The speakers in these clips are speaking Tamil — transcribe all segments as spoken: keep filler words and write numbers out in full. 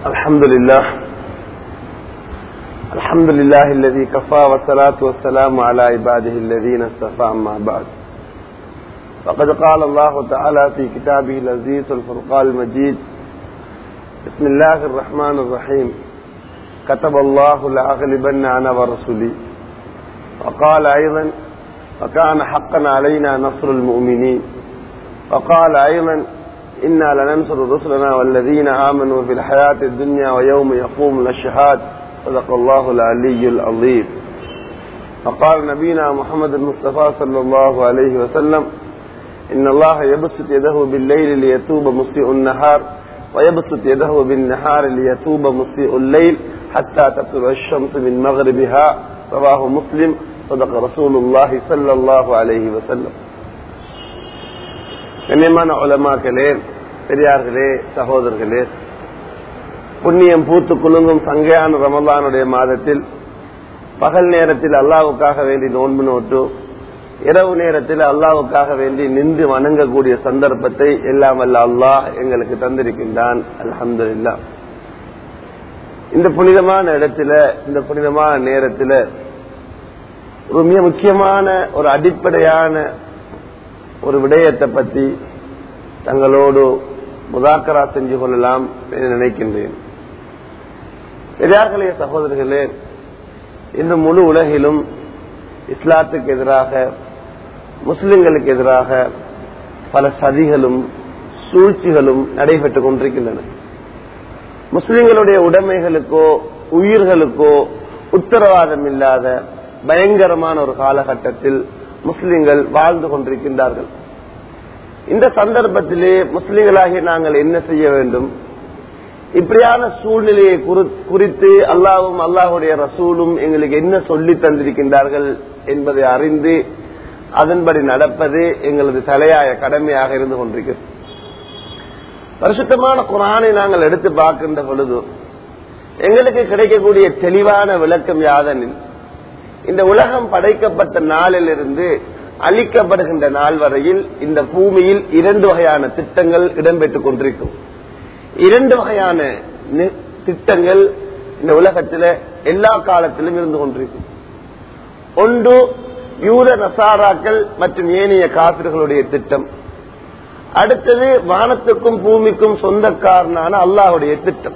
الحمد لله الحمد لله الذي كفى والصلاة والسلام على عباده الذين اصطفى أما بعد فقد قال الله تعالى في كتابه العزيز الفرقان المجيد بسم الله الرحمن الرحيم كتب الله لأغلبن أنا ورسلي وقال أيضا وكان حقا علينا نصر المؤمنين وقال أيضا إنا لننصر رسلنا والذين آمنوا في الحياة الدنيا ويوم يقوم الأشهاد صدق الله العلي العظيم وقال نبينا محمد المصطفى صلى الله عليه وسلم إن الله يبسط يده بالليل ليتوب مسيء النهار ويبسط يده بالنهار ليتوب مسيء الليل حتى تطلع الشمس من مغربها رواه مسلم صدق رسول الله صلى الله عليه وسلم. கண்ணியமான உலமாக்களே, பெரியார்களே, சகோதரர்களே, புண்ணியம் பூத்து குலுங்கும் சங்கையான ரமலானுடைய மாதத்தில் பகல் நேரத்தில் அல்லாஹ்வுக்காக வேண்டி நோன்பு நோட்டு, இரவு நேரத்தில் அல்லாஹ்வுக்காக வேண்டி நின்று வணங்கக்கூடிய சந்தர்ப்பத்தை எல்லாம் வல்ல அல்லாஹ் எங்களுக்கு தந்திருக்கின்றான். அல்ஹம்துலில்லாஹ். இந்த புனிதமான இடத்துல, இந்த புனிதமான நேரத்தில் ஒரு மிக முக்கியமான ஒரு அடிப்படையான ஒரு விடயத்தை பற்றி தங்களோடு முதாக்கரா செஞ்சு கொள்ளலாம் நினைக்கின்றேன். பெரியார்களே, சகோதரர்களே, இந்த முழு உலகிலும் இஸ்லாத்துக்கு எதிராக, முஸ்லிம்களுக்கு எதிராக பல சதிகளும் சூழ்ச்சிகளும் நடைபெற்றுக் கொண்டிருக்கின்றன. முஸ்லிம்களுடைய உடைமைகளுக்கோ உயிர்களுக்கோ உத்தரவாதம் இல்லாத பயங்கரமான ஒரு காலகட்டத்தில் முஸ்லிம்கள் வாழ்ந்து கொண்டிருக்கின்றார்கள். இந்த சந்தர்ப்பத்திலே முஸ்லிம்களாகிய நாங்கள் என்ன செய்ய வேண்டும்? இப்படியான சூழ்நிலையை குறித்து அல்லாஹ்வும் அல்லாஹ்வுடைய ரசூலும் எங்களுக்கு என்ன சொல்லி தந்திருக்கின்றார்கள் என்பதை அறிந்து அதன்படி நடப்பது எங்களது தலையாய கடமையாக இருந்து கொண்டிருக்கிறது. பரிசுத்தமான குர்ஆனை நாங்கள் எடுத்து பார்க்கின்ற பொழுது எங்களுக்கு கிடைக்கக்கூடிய தெளிவான விளக்கம் யாதெனில், இந்த உலகம் படைக்கப்பட்ட நாளிலிருந்து அழிக்கப்படுகின்ற நாள் வரையில் இந்த பூமியில் இரண்டு வகையான திட்டங்கள் இடம்பெற்றுக் கொண்டிருக்கும். இரண்டு வகையான திட்டங்கள் இந்த உலகத்தில் எல்லா காலத்திலும் இருந்து கொண்டிருக்கும். ஒன்று யூத நசாராக்கள் மற்றும் ஏனைய காபிர்களுடைய திட்டம். அடுத்தது வானத்துக்கும் பூமிக்கும் சொந்தக்காரனான அல்லாஹ்வுடைய திட்டம்.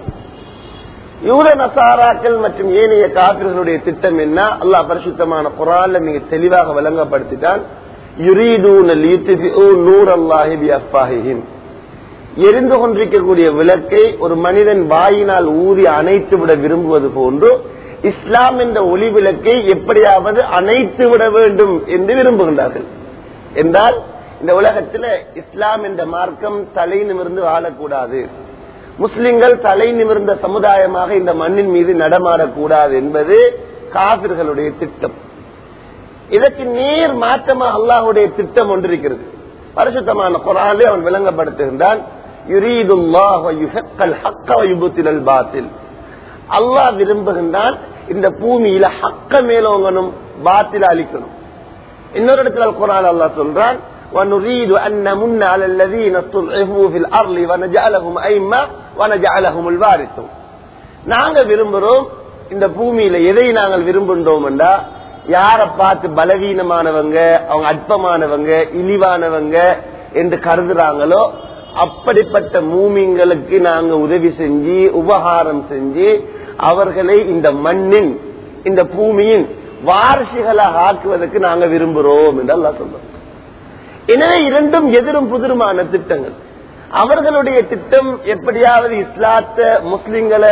யூத நசாராக்கள் மற்றும் ஏனைய காபிர்களுடைய திட்டம் என்ன? அல்லாஹ் பரிசுத்தமான குர்ஆன்ல மிக தெளிவாக விளங்கப்படுத்திட்டான். யுரீதூன லியுத்ஃபிஉ நூரல்லாஹி பிஅஃவாஹிஹிம். எரிந்து கொண்டிருக்கக்கூடிய விளக்கை ஒரு மனிதன் வாயினால் ஊதி அணைத்து விட விரும்புவது போன்று இஸ்லாம் என்ற ஒளி விளக்கை எப்படியாவது அணைத்து விட வேண்டும் என்று விரும்புகின்றார்கள். என்றால் இந்த உலகத்தில் இஸ்லாம் என்ற மார்க்கம் தலை நிமிர்ந்து வாழக்கூடாது, முஸ்லிம்கள் தலை நிமிர்ந்த சமுதாயமாக இந்த மண்ணின் மீது நடமாடக்கூடாது என்பது காபிர்களுடைய திட்டம். இதற்கு நேர் மாற்றமாக அல்லாஹ்வுடைய திட்டம் ஒன்றிருக்கிறது. பரிசுத்தமான குர்ஆனிலே அவன் விளங்கப்படுத்துகின்றான். யுரீதுல்லாஹு யுஹிக்கல் ஹக்க வ யுப்திலல் பாத்தில். அல்லாஹ் விரும்புகின்றான் இந்த பூமியில ஹக்க மேலோங்கணும், பாத்தில அழிக்கணும். இன்னொரு இடத்துல குர்ஆன் அல்லாஹ் சொல்றான், وَنُرِيدُ أَن نَّمُنَّ عَلَى الَّذِينَ اسْتُضْعِفُوا فِي الْأَرْضِ وَنَجْعَلَهُمْ أَئِمَّةً وَنَجْعَلَهُمُ الْوَارِثِينَ. நாங்க விரும்புறோம், இந்த பூமியில எதை நாங்கள் விரும்புகிறோம் என்றா, யாரை பார்த்து பலவீனமானவங்க, அவங்க அற்பமானவங்க, இழிவானவங்க என்று கருதுறாங்களோ அப்படிப்பட்ட மூமின்களுக்கு நாங்க உதவி செஞ்சு உபகாரம் செஞ்சு அவர்களை இந்த மண்ணின், இந்த பூமியின் வாரிசுகளாக ஆக்குவதற்கு நாங்க விரும்புறோம் என்று அல்லாஹ் சொல்றோம். எனவே இரண்டும் எதிரும் புதிருமான திட்டங்கள். அவர்களுடைய திட்டம் எப்படியாவது இஸ்லாத்தை, முஸ்லிம்களை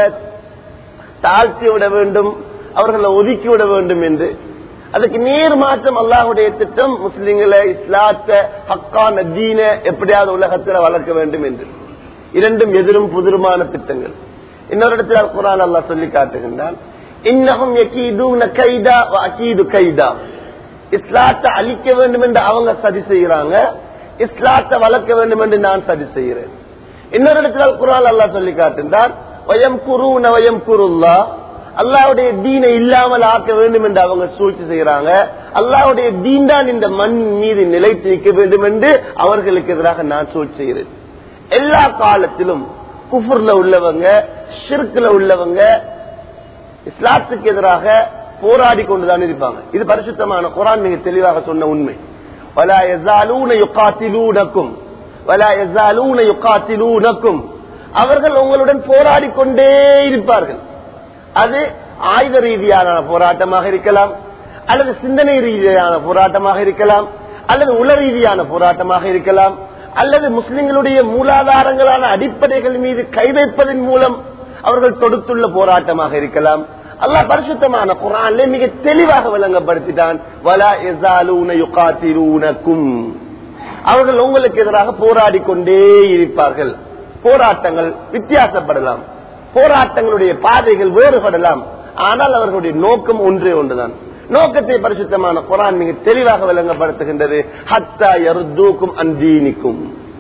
தாழ்த்தி விட வேண்டும், அவர்களை ஒதுக்கி விட வேண்டும் என்று. அதுக்கு நேர் மாற்றம் அல்லாஹ்வுடைய திட்டம் முஸ்லிம்களை, இஸ்லாத்தை, ஹக்கான தீன எப்படியாவது உலகத்தில் வளர்க்க வேண்டும் என்று. இரண்டும் எதிரும் புதிருமான திட்டங்கள். இன்னொரு இடத்துல குர்ஆன் அல்லாஹ் சொல்லி காட்டுகின்றான், இன்னஹும் யகீதுன கைதா வ அகீது கைதா. இஸ்லாத்தை அழிக்க வேண்டும் என்று அவங்க சதி செய்யறாங்க, இஸ்லாத்தை வளர்க்க வேண்டும் என்று நான் சதி செய்கிறேன். இன்னொரு இடத்துல குர்ஆன் அல்லாஹ் சொல்லி காட்டுகின்றான், வயம்குரூன வயம்குருல்லாஹ். அல்லாஹ்வுடைய தீனை இல்லாமல் ஆக்க வேண்டும் என்று அவங்க சூழ்ச்சி செய்யறாங்க. அல்லாஹ்வுடைய தீன் தான் இந்த மண் மீது நிலைத்து நிற்க வேண்டும் என்று அவர்களுக்கு எதிராக நான் சூழ்ச்சி செய்கிறேன். எல்லா காலத்திலும் குஃபுர்ல உள்ளவங்க, ஷிர்க்ல உள்ளவங்க இஸ்லாத்துக்கு எதிராக போராடி கொண்டுதான் இருப்பாங்க. இது பரிசுத்தமான குர்ஆன் மிக தெளிவாக சொன்ன உண்மை. வலா யஸாலூன யுகாத்திலூனகும் வலா யஸாலூன யுகாத்திலூனகும், அவர்கள் உங்களுடன் போராடி கொண்டே இருப்பார்கள். அது ஆயுத ரீதியான போராட்டமாக இருக்கலாம், அல்லது சிந்தனை ரீதியான போராட்டமாக இருக்கலாம், அல்லது உள ரீதியான போராட்டமாக இருக்கலாம், அல்லது முஸ்லிம்களுடைய மூலாதாரங்களான அடிப்படைகள் மீது கை வைப்பதன் மூலம் அவர்கள் தொடுத்துள்ள போராட்டமாக இருக்கலாம். அல்லாஹ் பரிசுத்தமான குர்ஆனிலே மிக தெளிவாக விளங்கப்படுத்திட்டான். வலா யஸாலூன யுகாத்திலூனகும், அவர்கள் உங்களுக்கு எதிராக போராடி கொண்டே இருப்பார்கள். போராட்டங்கள் வித்தியாசப்படலாம், போராட்டங்களுடைய பாதைகள் வேறுபடலாம், ஆனால் அவர்களுடைய நோக்கம் ஒன்றே ஒன்றுதான். நோக்கத்தை பரிசுத்தமான குர்ஆன் மிக தெளிவாக விளங்கப்படுத்துகின்றது. ஹத்தா யர்தூக்கும் அன் தீனிக்கும்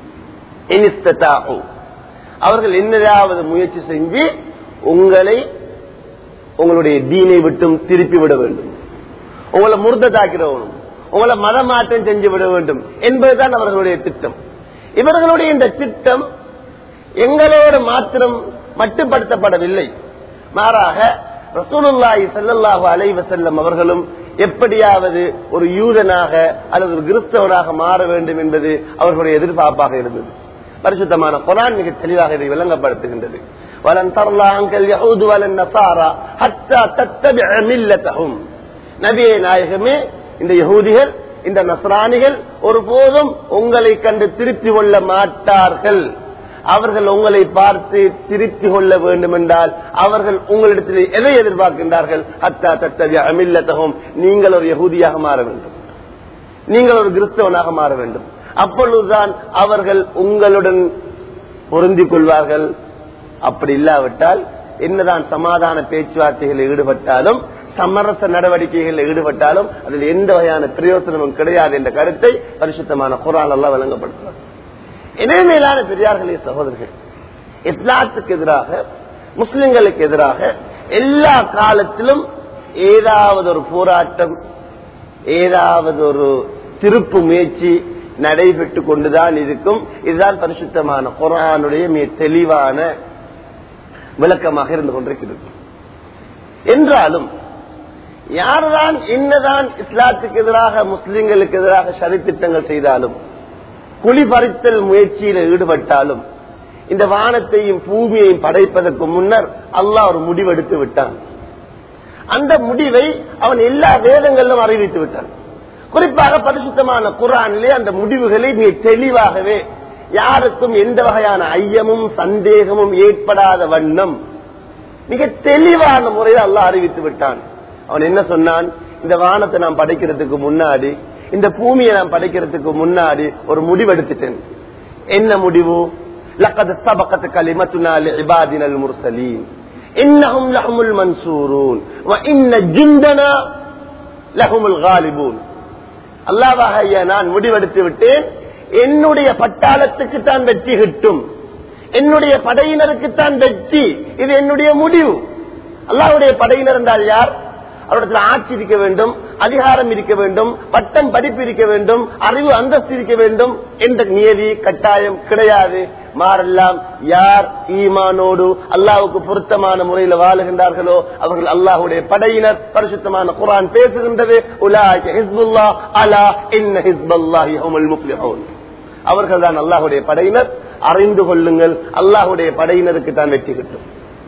இன் இஸ்ததாஉ, அவர்கள் என்னதாவது முயற்சி செஞ்சு உங்களை உங்களுடைய தீனை விட்டும் திருப்பி விட வேண்டும், உங்களை முர்ததாக்கிட வேண்டும், உங்களை மதமாற்றம் செஞ்சு விட வேண்டும் என்பதுதான் அவர்களுடைய திட்டம். இவர்களுடைய இந்த திட்டம் எங்களோடு மாத்திரம் மட்டுப்படுத்தப்படவில்லை, மாறாக ரசூலுல்லாஹி ஸல்லல்லாஹு அலைஹி வஸல்லம் அவர்களும் எப்படியாவது ஒரு யூதனாக அல்லது ஒரு கிறிஸ்தவனாக மாற வேண்டும் என்பது அவர்களுடைய எதிர்பார்ப்பாக இருந்தது. பரிசுத்தமான குர்ஆன் மிக தெளிவாக இதை விளங்கப்படுத்துகின்றது. வலன் தர்லா அன்கல் யஹூது வலன் நஸாரா ஹத்தா தத்தபிஅ மில்லத்தஹும், நபியே நாயகமே, இந்த யஹூதிகள் இந்த நஸ்ரானிகள் ஒருபோதும் உங்களை கண்டு திருப்தி கொள்ள மாட்டார்கள். அவர்கள் உங்களை பார்த்து திருப்தி கொள்ள வேண்டும் என்றால் அவர்கள் உங்களிடத்தில் எதை எதிர்பார்க்கின்றார்கள்? ஹத்தா தத்தபிஅ மில்லத்தஹும், நீங்கள் ஒரு யஹூதியாக மாற வேண்டும், நீங்கள் ஒரு கிறிஸ்தவனாக மாற வேண்டும். அப்பொழுதுதான் அவர்கள் உங்களுடன் பொருந்திக் கொள்வார்கள். அப்படி இல்லாவிட்டால் என்னதான் சமாதான பேச்சுவார்த்தைகளில் ஈடுபட்டாலும் சமரச நடவடிக்கைகளில் ஈடுபட்டாலும் அதில் எந்த வகையான பிரயோசனமும் கிடையாது என்ற கருத்தை பரிசுத்தமான குர்ஆன் அல்லாஹ் விளங்கப்படுத்துவார். எனவே மேலான பெரியார்களே சகோதரர்கள், இஸ்லாத்துக்கு எதிராக முஸ்லிம்களுக்கு எதிராக எல்லா காலத்திலும் ஏதாவது ஒரு போராட்டம், ஏதாவது ஒரு திருப்பு முயற்சி நடைபெற்று கொண்டுதான் இருக்கும். இதுதான் பரிசுத்தமான குர்ஆனுடைய மிக தெளிவான விளக்கமாக இருந்து கொண்டிருக்கிறது. என்றாலும் யார்தான் என்னதான் இஸ்லாத்துக்கு எதிராக முஸ்லிம்களுக்கு எதிராக சதித்திட்டங்கள் செய்தாலும், குழி பறித்தல் முயற்சியில் ஈடுபட்டாலும், இந்த வானத்தையும் பூமியையும் படைப்பதற்கு முன்னர் அல்லாஹ் ஒரு முடிவெடுத்து விட்டான். அந்த முடிவை அவன் எல்லா வேதங்களிலும் அறிவித்து விட்டான். குறிப்பாக பரிசுத்தமான குர்ஆனிலே அந்த முடிவுகளை மிக தெளிவாகவே யாருக்கும் எந்த வகையான ஐயமும் சந்தேகமும் ஏற்படாத வண்ணம் மிக தெளிவான முறையில் அல்லாஹ் அறிவித்து விட்டான். அவன் என்ன சொன்னான்? இந்த வானத்தை நான் படைக்கிறதுக்கு முன்னாடி, இந்த பூமியை நான் படைக்கிறதுக்கு முன்னாடி ஒரு முடிவெடுத்துட்டேன். என்ன முடிவு? லக்கத் சபகத் கலிமத்துனா லிஇபாதினல் முர்சலீன் இன்னஹும் லஹுமுல் மன்சூரூன் வ இன்ன ஜுண்டனா லஹுமுல் காலிபூன். அல்லாஹ்வாகிய நான் முடிவெடுத்து விட்டேன், என்னுடைய பட்டாளத்துக்கு தான் வெற்றி கிட்டும், என்னுடைய படையினருக்கு தான் வெற்றி. இது என்னுடைய முடிவு. அல்லாஹ்வுடைய படையினர் என்றால் யார்? அவரிடத்தில் ஆட்சி இருக்க வேண்டும், அதிகாரம் இருக்க வேண்டும், பட்டம் படிப்பு இருக்க வேண்டும், அறிவு அந்தஸ்து இருக்க வேண்டும் என்ற நியதி கட்டாயம் கிடையாது. மாறெல்லாம் யார் ஈமானோடு அல்லாஹ்வுக்கு பொருத்தமான முறையில் வாழுகின்றார்களோ அவர்கள் அல்லாஹ்வுடைய படையினர். பரிசுத்தமான குர்ஆன் பேசுகின்றது, உலாயிக ஹிஸ்புல்லாஹ் அலா இன்ன ஹிஸ்பல்லாஹி ஹுமுல் முஃப்லிஹூன். அவர்கள் தான் அல்லாஹ்வுடைய படையினர். அறிந்து கொள்ளுங்கள், அல்லாஹ்வுடைய படையினருக்கு தான் வெற்றி கிட்டும்.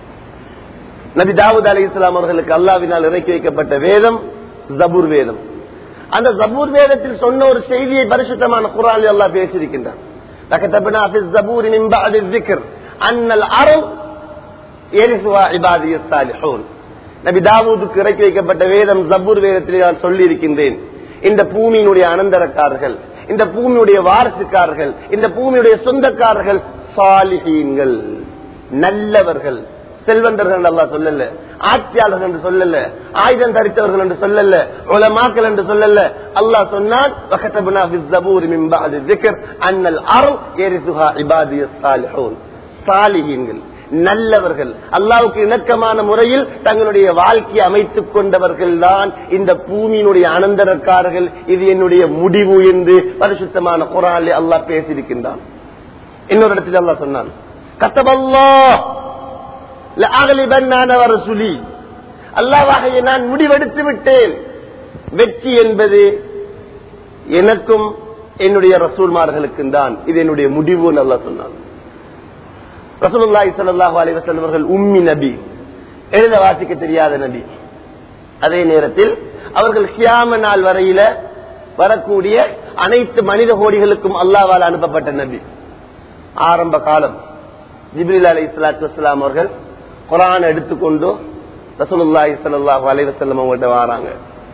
நபி தாவூத் அலைஹிஸ்ஸலாம் அவர்களுக்கு அல்லாஹ்வினால் இறக்கி வைக்கப்பட்ட வேதம் ஜபூர் வேதம். அந்த ஜபூர் வேதத்தில் சொன்ன ஒரு செய்தியை பரிசுத்தமான குர்ஆனில் அல்லாஹ் பேசியிருக்கின்றார். லகதப்னா ஃபிஸ் ஜபூரி மின் பஅதி ذிக்ர் அன்னல் அர்த் யரிசுஹா இபாதியஸ் ஸாலிஹூன். நபி தாவூதுக்கு இறக்கி வைக்கப்பட்ட வேதம் ஜபூர் வேதத்தில் நான் சொல்லி இருக்கின்றேன், இந்த பூமியினுடைய அனந்தரக்காரர்கள், இந்த பூமியுடைய வாரிசுக்காரர்கள், இந்த பூமியுடைய சொந்தக்காரர்கள் சாலிஹீன்கள், நல்லவர்கள், செல்வந்தர்கள் அல்லாஹ் சொல்லல, ஆட்சியாளர்கள் என்று சொல்லல, ஆயுதம் தரித்தவர்கள் என்று சொல்லல, உலமாக்கள் என்று சொல்லல. அல்லாஹ் சொன்னான் வகதப்னா ஃபிஸ் ஜபூரி மின் பஅதி ذிக்ர் அன்னல் அர்த் யரிசுஹா இபாதியஸ் ஸாலிஹூன். சாலிஹீன்கள், நல்லவர்கள், அல்லாஹ்வுக்கு இணக்கமான முறையில் தங்களுடைய வாழ்க்கையை அமைத்துக் கொண்டவர்கள் தான் இந்த பூமியினுடைய அனந்தரக்காரர்கள். இது என்னுடைய முடிவு என்று பரிசுத்தமான குர்ஆனில் அல்லாஹ் பேசியிருக்கின்றான். இன்னொரு இடத்தில் அல்லாஹ் சொன்னான், கத்தபல்லாஹ் லஅக்லிபன்னவரசுலி, அல்லாஹ்வாகிய நான் முடிவெடுத்து விட்டேன், வெற்றி என்பது எனக்கும் என்னுடைய ரசூல்மார்களுக்கும் தான், இது என்னுடைய முடிவு அல்லாஹ் சொன்னான். ரசூலுல்லாஹி ஸல்லல்லாஹு அலைஹி வஸல்லம் அவர்கள் உம்மி நபி, எழுத வாசிக்க தெரியாத நபி. அதே நேரத்தில் அவர்கள் கியாம நாள் வரையில வரக்கூடிய அனைத்து மனித கோடிகளுக்கும் அல்லாஹ்வால் அனுப்பப்பட்ட நபி. ஆரம்ப காலம் ஜிப்ரீல் அலைஹிஸ்ஸலாத்து வஸ்ஸலாம் அவர்கள் குர்ஆனை எடுத்துக்கொண்டு ரசூலுல்லாஹி ஸல்லல்லாஹு அலைஹி வஸல்லம் அவங்கள்ட்ட வராங்க.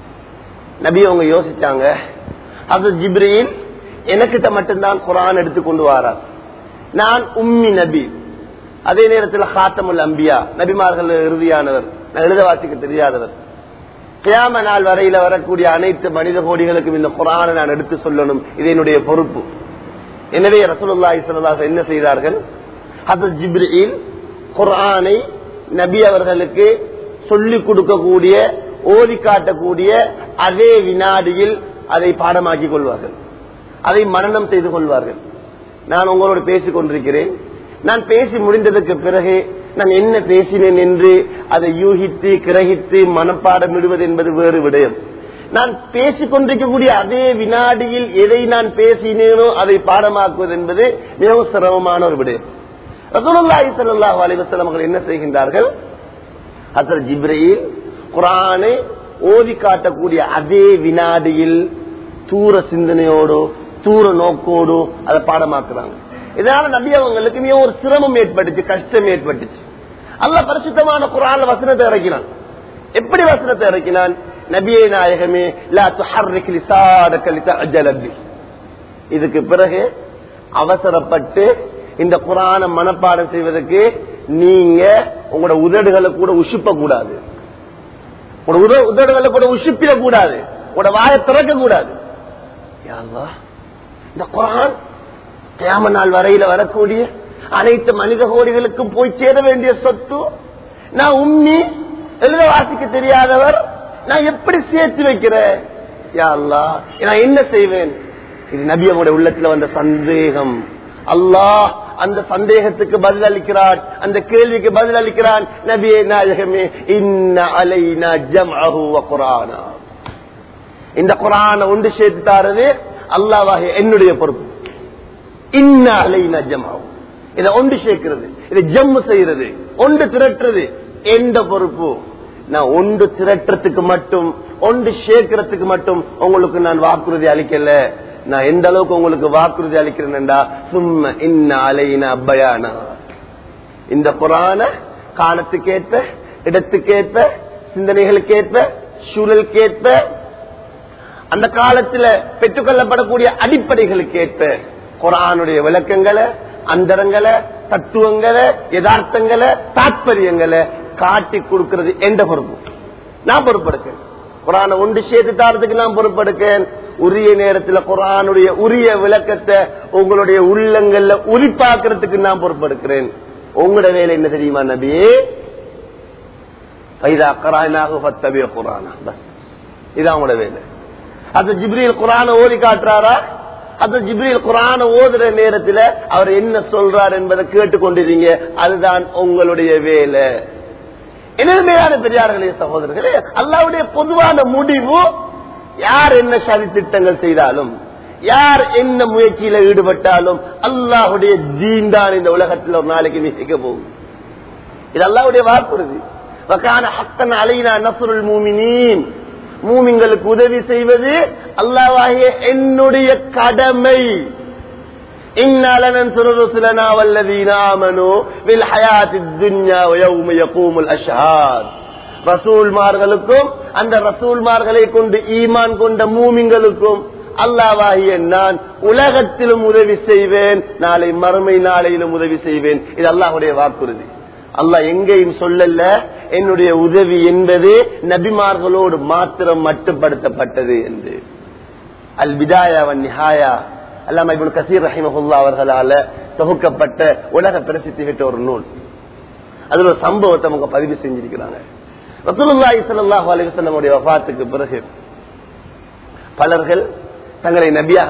நபி அவங்க யோசிச்சாங்க, அது ஜிப்ரீல் எனக்கிட்ட மட்டும்தான் குர்ஆன் எடுத்துக்கொண்டு வரார், நான் உம்மி நபி, அதே நேரத்தில் ஹாத்தமுல் அம்பியா, நபிமார்கள் இறுதியானவர், நான் எழுத வாசிக்க தெரியாதவர். கியாம நாள் வரையில வரக்கூடிய அனைத்து மனித கோடிகளுக்கும் இந்த குர்ஆனை நான் எடுத்து சொல்லணும், இது என்னுடைய பொறுப்பு. எனவே ரசூலுல்லாஹி ஸல்லல்லாஹு அலைஹி வஸல்லம் என்ன செய்தார்கள், ஹஜ்ரத் ஜிப்ரீல் குர்ஆனை நபி அவர்களுக்கு சொல்லிக் கொடுக்கக்கூடிய, ஓதி காட்டக்கூடிய அதே வினாடியில் அதை பாடமாக்கி கொள்வார்கள், அதை மரணம் செய்து கொள்வார்கள். நான் உங்களோடு பேசிக் கொண்டிருக்கிறேன், நான் பேசி முடிந்ததற்கு பிறகு நான் என்ன பேசினேன் என்று அதை யூகித்து கிரகித்து மனப்பாடம் விடுவது என்பது வேறு விடயம். நான் பேசிக் கொண்டிருக்கக்கூடிய அதே வினாடியில் எதை நான் பேசினேனோ அதை பாடமாக்குவது என்பது மிகவும் சிரமமான ஒரு விடயம். ரசூலுல்லாஹி ஸல்லல்லாஹு அலைஹி வஸல்லம் அவர்கள் என்ன செய்கின்றார்கள், ஹஜ்ரத் ஜிப்ரீல் குர்ஆனை ஓதி காட்டக்கூடிய அதே வினாடியில் தூர சிந்தனையோடு தூர நோக்கோடு அதை பாடமாக்குறாங்க. இதனால நபி அவங்களுக்கு மிகவும் ஒரு சிரமம் ஏற்பட்டுச்சு, கஷ்டம் ஏற்பட்டுச்சு. அல்லாஹ் பரிசுத்தமான குர்ஆன்ல வசனத்தை இறக்கினான். எப்படி வசனத்தை இறக்கினான், நபியே நாயகமே லா துஹர்ரிக் லிசானக லிதஅஜல பி. இதுக்கு பிறகு அவசரப்பட்டு இந்த குர்ஆனை மனப்பாடம் செய்வதற்கு நீங்க உங்களோட உதடுகளை கூட உசுப்ப கூடாது, உங்களோட உதடுகளை கூட உசுப்பிட கூடாது, உங்களோட வாயை திறக்க கூடாது. யா அல்லாஹ், இந்த குர்ஆன் கியாம நாள் வரையில வரக்கூடிய அனைத்து மனித கோடிகளுக்கும் போய் சேர வேண்டிய சொத்து. நான் உம்மி, எழுத வாசிக்க தெரியாதவர், நான் எப்படி சேர்த்து வைக்கிறேன்? யா அல்லாஹ், நான் என்ன செய்வேன்? இது நபியோட உள்ளத்துல வந்த சந்தேகம். அல்லாஹ் அந்த சந்தேகத்துக்கு பதில் அளிக்கிறான், அந்த கேள்விக்கு பதில் அளிக்கிறான். நபியே நாயகமே, இன்ன அலைனா ஜம்அஹு வ குர்ஆனா, இந்த குர்ஆனை ஒன்று சேர்த்து தாரது அல்லாஹ்வாகிய என்னுடைய பொறுப்பு. இன்ன அலைனா ஜம்அஹு, இதை ஒன்று சேர்க்கிறது, இதை ஜம்மு செய்யறது, ஒன்று திரட்டுறது எந்த பொறுப்பு? நான் ஒன்று திரட்டுறதுக்கு மட்டும், ஒன்று சேர்க்கிறதுக்கு மட்டும் உங்களுக்கு நான் வாக்குறுதி அளிக்கல. நான் எந்த அளவுக்கு உங்களுக்கு வாக்குறுதி அளிக்கிறேன்டா, சும்மா இன்ன அலைனா பயானா, இந்த குர்ஆன காலத்துக்கேற்ப, இடத்துக்கேற்ப, சிந்தனைகளுக்கேற்ப, சூழலுக்கேற்ப, அந்த காலத்துல பெற்றுக்கொள்ளப்படக்கூடிய அடிப்படைகளுக்கேற்ப குர்ஆனுடைய விளக்கங்களை, அந்தரங்களை, தத்துவங்களை, யதார்த்தங்களை, தாற்பயங்களை காட்டி கொடுக்கிறது எந்த பொறுப்பு? நான் பொறுப்பெடுக்கேன். குர்ஆனை ஒன்று சேர்த்து தாரத்துக்கு நான் பொறுப்பெடுக்கேன். உரிய நேரத்தில் குர்ஆனுடைய உரிய விளக்கத்தை உங்களுடைய உள்ளங்கள்ல உரிப்பாக்குறதுக்கு நான் பொறுப்பெடுக்கிறேன். உங்களோட வேலை என்ன தெரியுமா நபியே? ஃபைதா கரானாஹு ஃபத்தபி குர்ஆனா, பஸ் இதான் உங்களோட வேலை. அது ஜிப்ரீல் குர்ஆனை ஓதி காட்டுறாரா? அது ஜிப்ரீல் குர்ஆனை ஓதுற நேரத்தில் அவர் என்ன சொல்றார் என்பதை கேட்டுக்கொண்டிருங்க, அதுதான் உங்களுடைய வேலை. எளிமையான பெரியார்களே சகோதரர்களே, அல்லாஹ்வுடைய பொதுவான முடிவு, யார் என்ன சதி திட்டங்கள் செய்தாலும், யார் என்ன முயற்சியில ஈடுபட்டாலும் அல்லாஹ்வுடைய தீன் தான் இந்த உலகத்தில் ஒரு நாளைக்கு நிற்க போகும். இது அல்லாஹ்வுடைய வாக்குறுதி. வகான ஹக்கன் அலைனா நஸ்ருல் மூமினீன், மூமின்களுக்கு உதவி செய்வது அல்லாஹ்வாகிய என்னுடைய கடமை. இன்னா லனன்சுரு ருசுலனா வல்லதீன ஆமனூ பில் ஹயாத்தித் துன்யா வ யௌம யகூமுல் அஷ்ஹாத். ரசூல்மார்களுக்கும் அந்த ரசூல்மார்களை கொண்டு ஈமான் கொண்ட மூமின்களுக்கும் அல்லாஹ்வாகிய நான் உலகத்திலும் உதவி செய்வேன், நாளை மறுமை நாளையிலும் உதவி செய்வேன். இது அல்லாஹ்வுடைய வாக்குறுதி. அல்லாஹ் எங்கேயும் சொல்லல என்னுடைய உதவி என்பது நபிமார்களோடு மாத்திரம் மட்டுப்படுத்தப்பட்டது என்று. அல் பிதாயா வன் நிஹாயா, அல்லாமா இப்னு கஸீர் ரஹிமஹுல்லாஹ் அவர்களால தொகுக்கப்பட்ட உலக பிரசித்தி பெற்ற ஒரு நூல். அதுல ஒரு சம்பவத்தை அவங்க பதிவு செஞ்சிருக்கிறாங்க. ரசூலுல்லாஹி ஸல்லல்லாஹு அலைஹி வஸல்லம் உடைய வஃபாத்துக்கு பிறகு பலர்கள் தங்களை நபியாக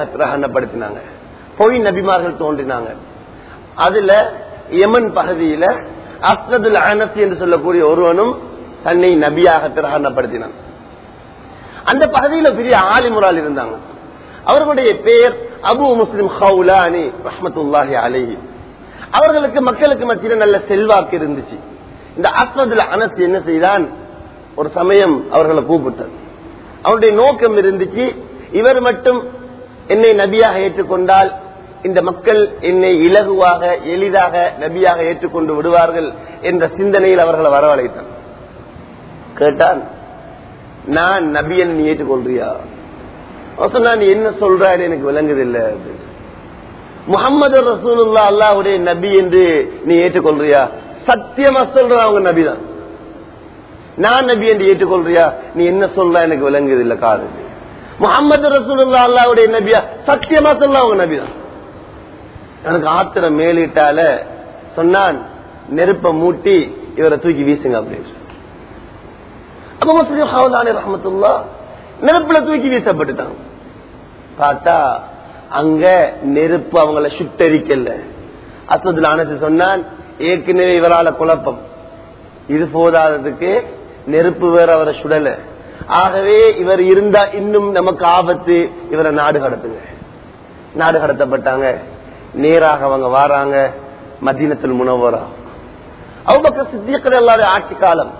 பிரகடனப்படுத்தினாங்க. பொய் நபிமார்கள் தோன்றினாங்க. அதுல யமன் பகுதியில அஸ்வதுல் அனசி என்று சொல்லக்கூடிய ஒருவனும் தன்னை நபியாக பிரகடனப்படுத்தினான். அந்த பகுதியில் பெரிய ஆலிமுரால் இருந்தாங்க. அவர்களுடைய பெயர் அபு முஸ்லிம் ஹவுலானி ரஹ்மத்துல்லாஹி அலைஹி. அவர்களுக்கு மக்களுக்கு மத்தியில் நல்ல செல்வாக்கு இருந்துச்சு. இந்த அஸ்வதுல் அனஸ் என்ன செய்தான், ஒரு சமயம் அவர்களை கூப்பிட்டார். அவருடைய நோக்கம் இருந்துச்சு, இவர் மட்டும் என்னை நபியாக ஏற்றுக்கொண்டால் இந்த மக்கள் என்னை இலகுவாக எளிதாக நபியாக ஏற்றுக்கொண்டு விடுவார்கள் என்ற சிந்தனையில் அவர்களை வரவழைத்தான். கேட்டான், நான் நபியன் நீ ஏற்றுக்கொள்றியா? சொன்னா நீ என்ன சொல்றாரு எனக்கு விளங்குதில்லை. முகமது ரசூலுல்லாஹ் அல்லாஹ்வுடைய நபி என்று நீ ஏற்றுக்கொள்றியா? சத்தியமா சொல்ற அவங்க நபிதான். நான் நபி என்று ஏற்றுக்கொள்றியா? நீ என்ன சொல்ற எனக்கு விளங்குதில்லை காது. முகமது ரசூலுல்லாஹ் அல்லாஹ்வுடைய நபியா? சத்தியமா சொல்ல அவங்க நபிதான். எனக்கு ஆத்திரம் மேலிட்டால சொன்னான், நெருப்ப மூட்டி இவரை தூக்கி வீசுங்க அப்படின்னு. அபு முஸ்லிம் ஹவுலானி ரஹ்மத்துல்லாஹ் நெருப்புல தூக்கி வீசப்பட்டுட்டாங்க. பார்த்தா அங்க நெருப்பு அவங்கள சுட்டரிக்கல. அஸ்வதுல் அனஸ் சொன்னான், ஏற்கனவே இவரால குழப்பம், இது போதாததுக்கு நெருப்பு வேற அவரை சுடல. ஆகவே இவர் இருந்தா இன்னும் நமக்கு ஆபத்து, இவரை நாடு கடத்துங்க. நாடு கடத்தப்பட்டாங்க. நேராக அவங்க வாராங்க மதீனத்துல் முனவ்வரா. அபூபக்கர் சித்திக் ரலியல்லாஹு ஆட்சி காலம்.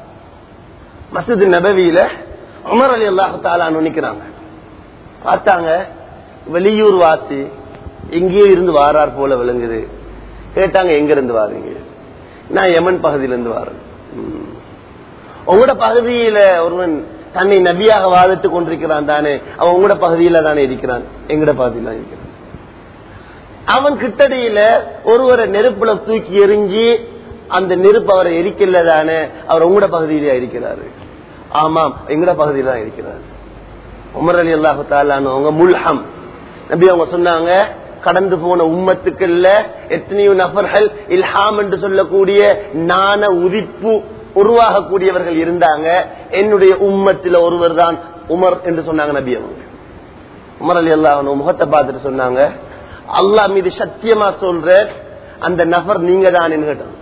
மஸ்ஜித் நபவியில உமர் ரலியல்லாஹு தஆலா நிக்கிறாங்க. பார்த்தாங்க வெளியூர் வாசி எங்கேயோ இருந்து வாரார் போல விளங்குது. கேட்டாங்க, எங்க இருந்து வாரீங்க? நான் யமன் பகுதியிலிருந்து வாரேன். உங்களோட பகுதியில ஒருவன் தன்னை நபியாக வாதிட்டு கொண்டிருக்கிறான் தானே, அவன் உங்களோட பகுதியில தானே இருக்கிறான். எங்கட பகுதியில இருக்கிறான். அவன் கிட்டடியில ஒருவரை நெருப்புல தூக்கி எரிஞ்சு அந்த நெருப்பு அவரை எரிக்கல தானே, அவர் உங்களோட பகுதியில இருக்கிறாரு. ஆமாம், எங்கட பகுதியில தான் இருக்கிறாரு. உமர் ரலியல்லாஹு தஆலா அவங்க முல்ஹம் நபி அவங்க சொன்னாங்க, கடந்து போன உம்மத்துக்கள்ல எத்தனையோ நபர்கள் இல்ஹாம் என்று சொல்லக்கூடிய நாண உதிப்பு உருவாகக்கூடியவர்கள் இருந்தாங்க. என்னுடைய உம்மத்தில ஒருவர் தான் உமர் என்று சொன்னாங்க நபி அவங்க. உமர் ரலியல்லாஹு அன்ஹு முகத்தை பார்த்துட்டு சொன்னாங்க, அல்லாஹ் மீது சத்தியமா சொல்ற அந்த நபர் நீங்க தான் கேட்டாங்க.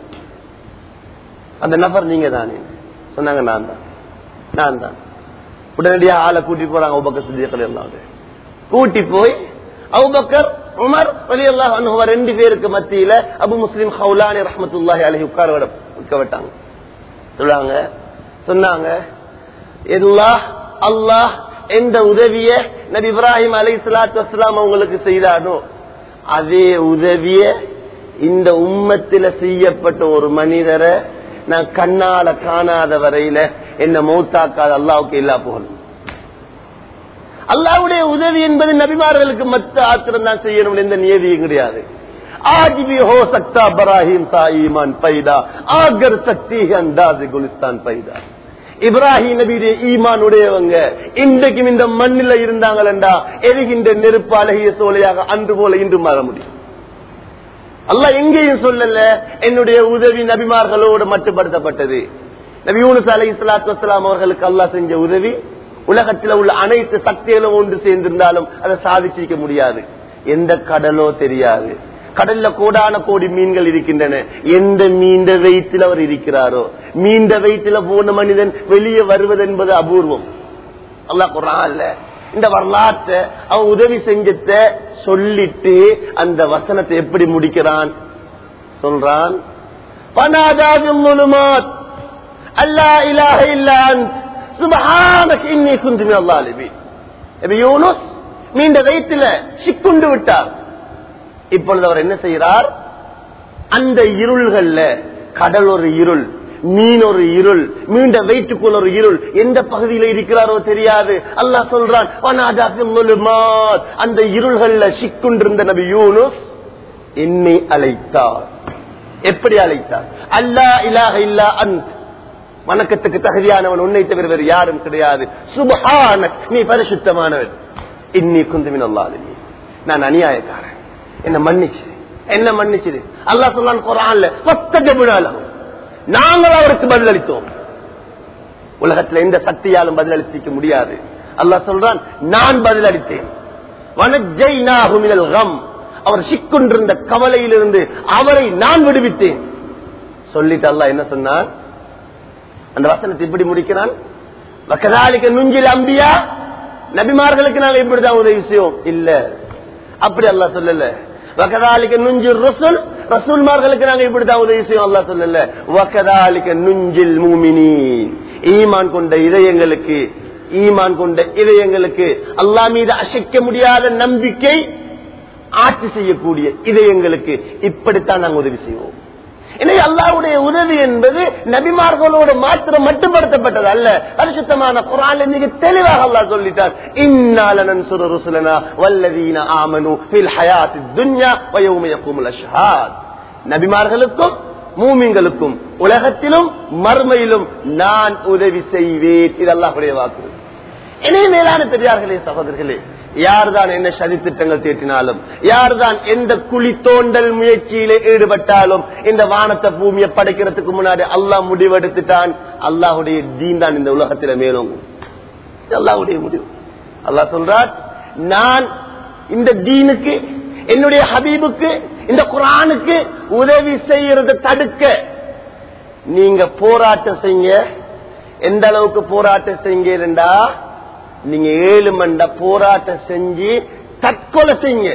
அந்த நபர் நீங்க தானே சொன்னாங்க. நான் தான் நான் தான் உடனடியாக ஆளை கூட்டி போறாங்க. அபூபக்கர் சித்திக் ரலியல்லாஹு அன்ஹு கூட்டி போய் அபூபக்கர் உமர் ரலியல்லாஹு அன்ஹு ரெண்டு பேருக்கு மத்தியில அபு முஸ்லிம் ஹவுலானி ரஹ்மத்துல்லாஹி அலைஹி உட்கார விட்டாங்க. சொன்னாங்க சொன்னாங்க அல்லாஹ் அல்லாஹ் எந்த உதவிய நபி இப்ராஹிம் அலைஹிஸ்ஸலாத்து வஸ்ஸலாம் அவங்களுக்கு செய்தானோ அதே உதவிய இந்த உம்மத்தில செய்யப்பட்ட ஒரு மனிதரை நான் கண்ணால காணாத வரையில என்ன மௌத்தாக்காத அல்லாஹ்வுக்கு எல்லா புகழும். அல்லாஹ்வுடைய உதவி என்பது நபிமார்களுக்கு மத்த ஆத்திரம் தான் செய்யணும், எந்த நியதியும் கிடையாது. आज भी हो सकता इब्राहिम सा ईमान पैदा अगर सकती है अंदाज गुलिस्तान पैदा. இப்ராஹிம் நபியுடைய ஈமான் உடையவங்க இன்றைக்கும் இந்த மண்ணில இருந்தாங்களா எரிகின்ற நெருப்பு அழகிய சோலையாக அன்று போல இன்று மாற முடியும். அல்லாஹ் எங்கேயும் சொல்லல என்னுடைய உதவி நபிமார்களோடு மட்டுப்படுத்தப்பட்டது. நபி யூனுஸ் அலைஹிஸ்ஸலாத்து வஸ்ஸலாம் அவர்களுக்கு அல்லாஹ் செஞ்ச உதவி உலகத்தில் உள்ள அனைத்து சக்திகளும் ஒன்று சேர்ந்திருந்தாலும் அதை சாதிச்சிக்க முடியாது. எந்த கடலோ தெரியாது, கடல்ல கோடான கோடி மீன்கள் இருக்கின்றன. எந்த மீண்ட வயிற்றில் அவர் இருக்கிறாரோ, மீண்ட வயிற்றில் போன மனிதன் வெளியே வருவது என்பது அபூர்வம். அல்லாஹ் குர்ஆன்ல இந்த வரலாற்றை அவன் உதவி செஞ்சத சொல்லிட்டு அந்த வசனத்தை எப்படி முடிக்கிறான் சொல்றான், அல்லா இலாஹ இல்லா அன்த் சுப்ஹானக இன்னி குன்து மினல் ஸாலிமீன். நபி யூனுஸ் மீண்ட வயிற்றில சிக்குண்டு விட்டார். இப்பொழுது அவர் என்ன செய்கிறார், அந்த இருள்கள்ல கடல் ஒரு இருள், மீன் ஒரு இருள், மீண்ட வயிற்றுக்குள் ஒரு இருள், எந்த பகுதியில இருக்கிறாரோ தெரியாது. அல்லாஹ் சொல்றான், அந்த இருள்கள்ல சிக்குண்டிருந்த நபி யூனுஸ் என்னை அழைத்தார். எப்படி அழைத்தார்? அல்லா இலாஹ இல்லா அன்த், வணக்கத்துக்கு தகுதியானவன் உன்னை தவிர வேறு யாரும் கிடையாது. சுப்ஹானக், நீ பரிசுத்தமானவன். இன்னி குந்து மினல் ஸாலிமீன், நான் அநியாயக்காரன், என்ன மன்னிச்சு என்ன மன்னிச்சு. அல்லாஹ் சொல்றான் குர்ஆன்ல, ஃபஸ்தஜப்னா லஹு, நாங்கள் அவருக்கு பதிலளித்தோம். உலகத்தில் எந்த சக்தியாலும் பதிலளிக்க முடியாது. அல்லாஹ் சொல்றான், நான் பதிலளித்தேன். வனஜ்ஜைனாஹு மினல் கம், அவர் சிக்குண்டிருந்த கவலையிலிருந்து அவரை நான் விடுவித்தேன். சொல்லிட்டு அல்லாஹ் என்ன சொன்னான்? அந்த வசனத்தை இப்படி முடிக்கிறான், வகதாலிக நுஞ்சில் அம்பியா, நபிமார்களுக்கு நாங்க இப்படிதான் உதவி செய்வோம். இல்ல, அப்படி அல்லாஹ் சொல்லல. வகதாலிக நுஞ்சில் ரசூல், ரசூல்மார்களுக்கு நாங்க இப்படிதான் உதவி செய்வோம் அல்லாஹ் சொல்லல. வகதாலிக நுஞ்சில் மூமினீன், ஈமான் கொண்ட இதயங்களுக்கு, ஈமான் கொண்ட இதயங்களுக்கு, அல்லாஹ் மீது அசைக்க முடியாத நம்பிக்கை ஆட்சி செய்யக்கூடிய இதயங்களுக்கு இப்படித்தான் நாங்கள் உதவி செய்வோம். எனவே அல்லாஹ்வுடைய உதவி என்பது நபிமார்களோடு மாத்திரம் மட்டுப்படுத்தப்பட்டது அல்ல. பரிசுத்தமான குர்ஆன்ல மிக தெளிவாக அல்லாஹ் சொல்லிட்டார், இன்னா லனன்சுரு ருசுலனா வல்லதீன ஆமனு ஃபில் ஹயாத்தித் துன்யா வ யௌம யகூமுல் அஷ்ஹாத். நபிமார்களுக்கும் மூமின்களுக்கும் உலகத்திலும் மறுமையிலும் நான் உதவி செய்வேன். இது அல்லாஹ்வுடைய வாக்கு. எனவே மேலான பெரியார்களே, சகோதரர்களே, யார்தான் என்ன சதி திட்டங்கள் தீட்டினாலும், யார்தான் எந்த குழி தோண்டல் முயற்சியிலே ஈடுபட்டாலும், இந்த வானத்தை பூமியை படைக்கிறதுக்கு முன்னாடி அல்லாஹ் முடிவெடுத்துட்டான். அல்லாஹுடைய தீன் தான் இந்த உலகத்தில மேலோங்கும். அல்லாஹுடைய முடிவு. அல்லாஹ் சொல்றார், நான் இந்த தீனுக்கு, என்னுடைய ஹபீபுக்கு, இந்த குர்ஆனுக்கு உதவி செய்யறதை தடுக்க நீங்க போராட்டம் செய்யுங்க. எந்த அளவுக்கு போராட்டம் செய்யுங்கடா, நீங்க ஏழு மண்ட போராட்டம் செஞ்சு தற்கொலை செய்யுங்க.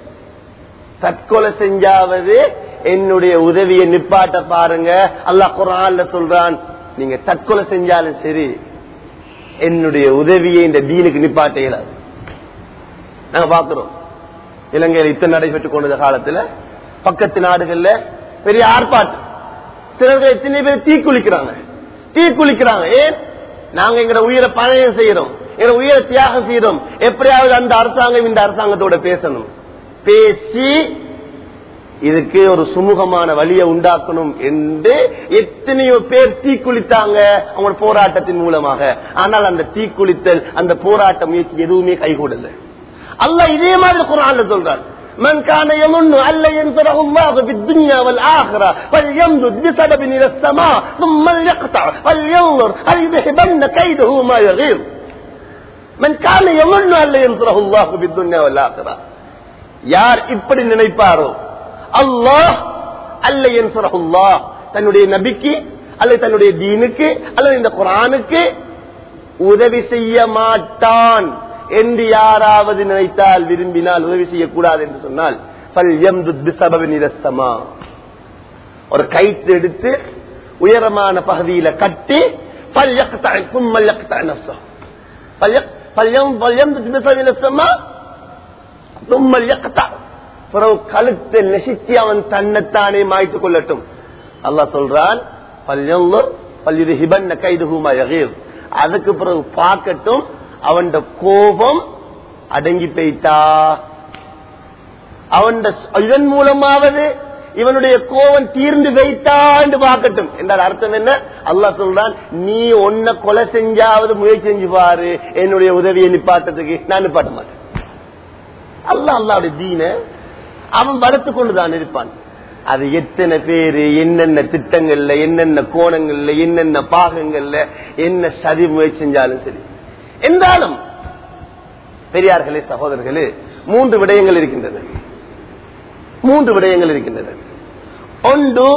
தற்கொலை செஞ்சாவது என்னுடைய உதவியை நிப்பாட்ட பாருங்க. அல்லாஹ் குர்ஆன்ல சொல்றான், நீங்க தற்கொலை செஞ்சாலும் சரி என்னுடைய உதவியை இந்த தீனுக்கு நிப்பாட்ட இயலாது. நாங்க பாக்குறோம், இலங்கையில் இத்தனை நடைபெற்றுக் கொண்ட காலத்துல பக்கத்து நாடுகள்ல பெரிய ஆர்ப்பாட்டம், சிலர்கள் எத்தனை பேர் தீ குளிக்கிறாங்க தீ குளிக்கிறாங்க ஏன்? நாங்க எங்க உயிரை பணயம் செய்யறோம், எங்க உயிரை தியாகம் செய்யறோம். எப்படியாவது அந்த அரசாங்கம் இந்த அரசாங்கத்தோட பேசணும், பேசி இதுக்கு ஒரு சுமூகமான வழியை உண்டாக்கணும் என்று எத்தனையோ பேர் தீக்குளித்தாங்க அவங்களோட போராட்டத்தின் மூலமாக. ஆனால் அந்த தீக்குளித்தல், அந்த போராட்ட முயற்சி எதுவுமே கைகூடல. அல்லாஹ் இதே மாதிரி குர்ஆன்ல சொல்றார், من كان يظن أن لن ينصره الله في الدنيا والآخرة فليمدد بسبب إلى السماء ثم ليقطع فلينظر هل يذهبن كيده ما يغيظ. من كان يظن أن لن ينصره الله في الدنيا والآخرة, யார் இப்படி நினைப்பாரோ அல்லாஹ் அல்ல யன்சுரஹுல்லாஹ், தன்னுடைய நபிக்கு அல்லது தன்னுடைய தீனுக்கு அல்லது இந்த குர்ஆனுக்கு உதவி செய்ய மாட்டான் என்று யாராவது நினைத்தால், விரும்பினால், உதவி செய்யக்கூடாது என்று சொன்னால், ஒரு கயிற்று எடுத்து உயரமான பகுதியில கட்டி கழுத்தை நெசிச்சு அவன் தன்னைத்தானே மாய்த்துக் கொள்ளட்டும். அல்லாஹ் சொல்றான், அதுக்கு பிறகு பார்க்கட்டும் அவன் கோபம் அடங்கி போயிட்டா, அவன் இதன் மூலமாவது இவனுடைய கோபம் தீர்ந்து வைத்தா என்று பார்க்கட்டும் என்றால் அர்த்தம் என்ன? அல்லாஹ் சொல்றான், நீ ஒன்ன கொலை செஞ்சாவது முயற்சி செஞ்சு பாரு என்னுடைய உதவியை நிப்பாட்டத்துக்கு, நான் நிப்பாட்ட மாட்டேன். அல்லாஹ் அல்லாவுடைய தீன அவன் வளர்த்து கொண்டுதான் இருப்பான். அது எத்தனை பேரு என்னென்ன திட்டங்கள்ல, என்னென்ன கோணங்கள்ல, என்னென்ன பாகங்கள்ல என்ன சதி முயற்சி செஞ்சாலும் சரி. என்றாலும் பெரியார்களே, சகோதரர்களே, மூன்று விடயங்கள் இருக்கின்றன. மூன்று விடயங்கள் இருக்கின்றன. ஒன்று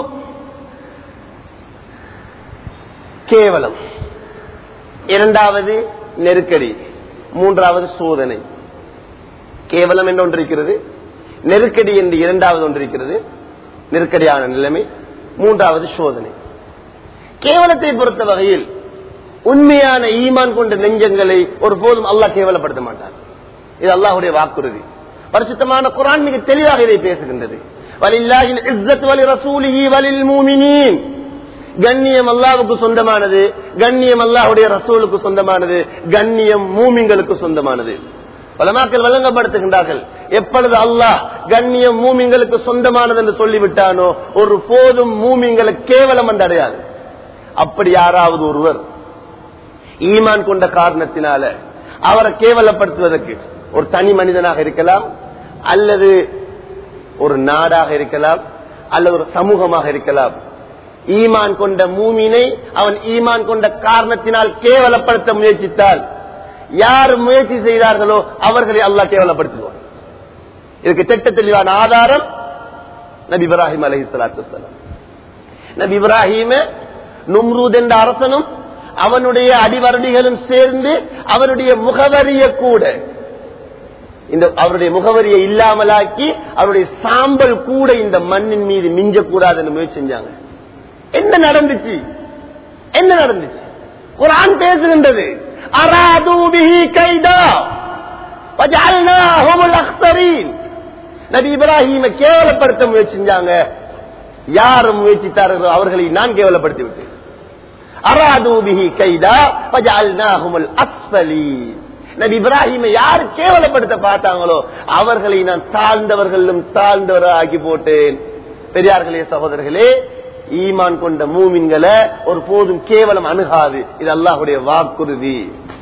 கேவலம், இரண்டாவது நெருக்கடி, மூன்றாவது சோதனை. கேவலம் என்று ஒன்று இருக்கிறது, நெருக்கடி என்று இரண்டாவது ஒன்று இருக்கிறது, நெருக்கடியான நிலைமை, மூன்றாவது சோதனை. கேவலத்தை பொறுத்த வகையில் உண்மையான ஈமான் கொண்ட நெஞ்சங்களை ஒரு போதும் அல்லாஹ் கேவலப்படுத்த மாட்டார். இது அல்லாஹ்வுடைய வாக்குறுதி. பரிசுத்தமான குர்ஆன் மிக தெளிவாக இதை பேசுகின்றது. வலில்லாஹில் இஸ்ஸத்து வலிரசூலிஹி வலில் முஃமினீன், கண்ணியம் அல்லாஹ்வுக்கு சொந்தமானது, கண்ணியம் அல்லாஹ்வுடைய ரசூலுக்கு சொந்தமானது, கண்ணியம் மூமின்களுக்கு சொந்தமானது. உலமாக்கள் வழங்கப்படுத்துகின்றார்கள், எப்பொழுது அல்லாஹ் கண்ணியம் மூமின்களுக்கு சொந்தமானது என்று சொல்லிவிட்டானோ ஒரு போதும் மூமின்களை கேவலம் என்று அடையாது. அப்படி யாராவது ஒருவர் ஈமான் கொண்ட காரணத்தினால அவரை கேவலப்படுத்துவதற்கு, ஒரு தனி மனிதனாக இருக்கலாம், அல்லது ஒரு நாடாக இருக்கலாம், அல்லது ஒரு சமூகமாக இருக்கலாம், ஈமான் கொண்ட மூமினை அவன் ஈமான் கொண்ட காரணத்தினால் கேவலப்படுத்த முயற்சித்தால், யார் முயற்சி செய்தார்களோ அவர்களை அல்லாஹ் கேவலப்படுத்துவார். இதுக்கு திட்ட தெளிவான ஆதாரம் நபி இப்ராஹிம் அலைஹிஸ்ஸலாத்து வஸ்ஸலாம். நபி இப்ராஹீம நும்ரூத் என்ற அரசனும் அவனுடைய அடிவரடிகளும் சேர்ந்து அவருடைய முகவரிய கூட இந்த அவருடைய குமுகவரியை இல்லாமலாக்கி அவருடைய சாம்பல் கூட இந்த மண்ணின் மீது மிஞ்சக்கூடாதுன்னு முயற்சி செஞ்சாங்க. என்ன நடந்துச்சு? என்ன நடந்துச்சு? குர்ஆன் பேசுகின்றது, அராது பிஹி கைதா வஜஅல்னாஹுல் அக்ஸரீன். நபி இப்ராஹீமை கேவலப்படுத்த முயற்சி செஞ்சாங்க. யார் முயற்சித்தார்களோ அவர்களை நான் கேவலப்படுத்தி விட்டேன். அராது பிஹி கைதா வஜஅல்னாஹுல் அஸ்ஃபலீன். நபி இப்ராஹீமை யார் கேவலப்படுத்த பார்த்தாங்களோ அவர்களை நான் தாழ்ந்தவர்களும் தாழ்ந்தவராகி போட்டேன். பெரியார்களே, சகோதரர்களே, ஈமான் கொண்ட மூமின்களை ஒரு போதும் கேவலம் அணுகாது. இது அல்லாஹ்வுடைய வாக்குறுதி.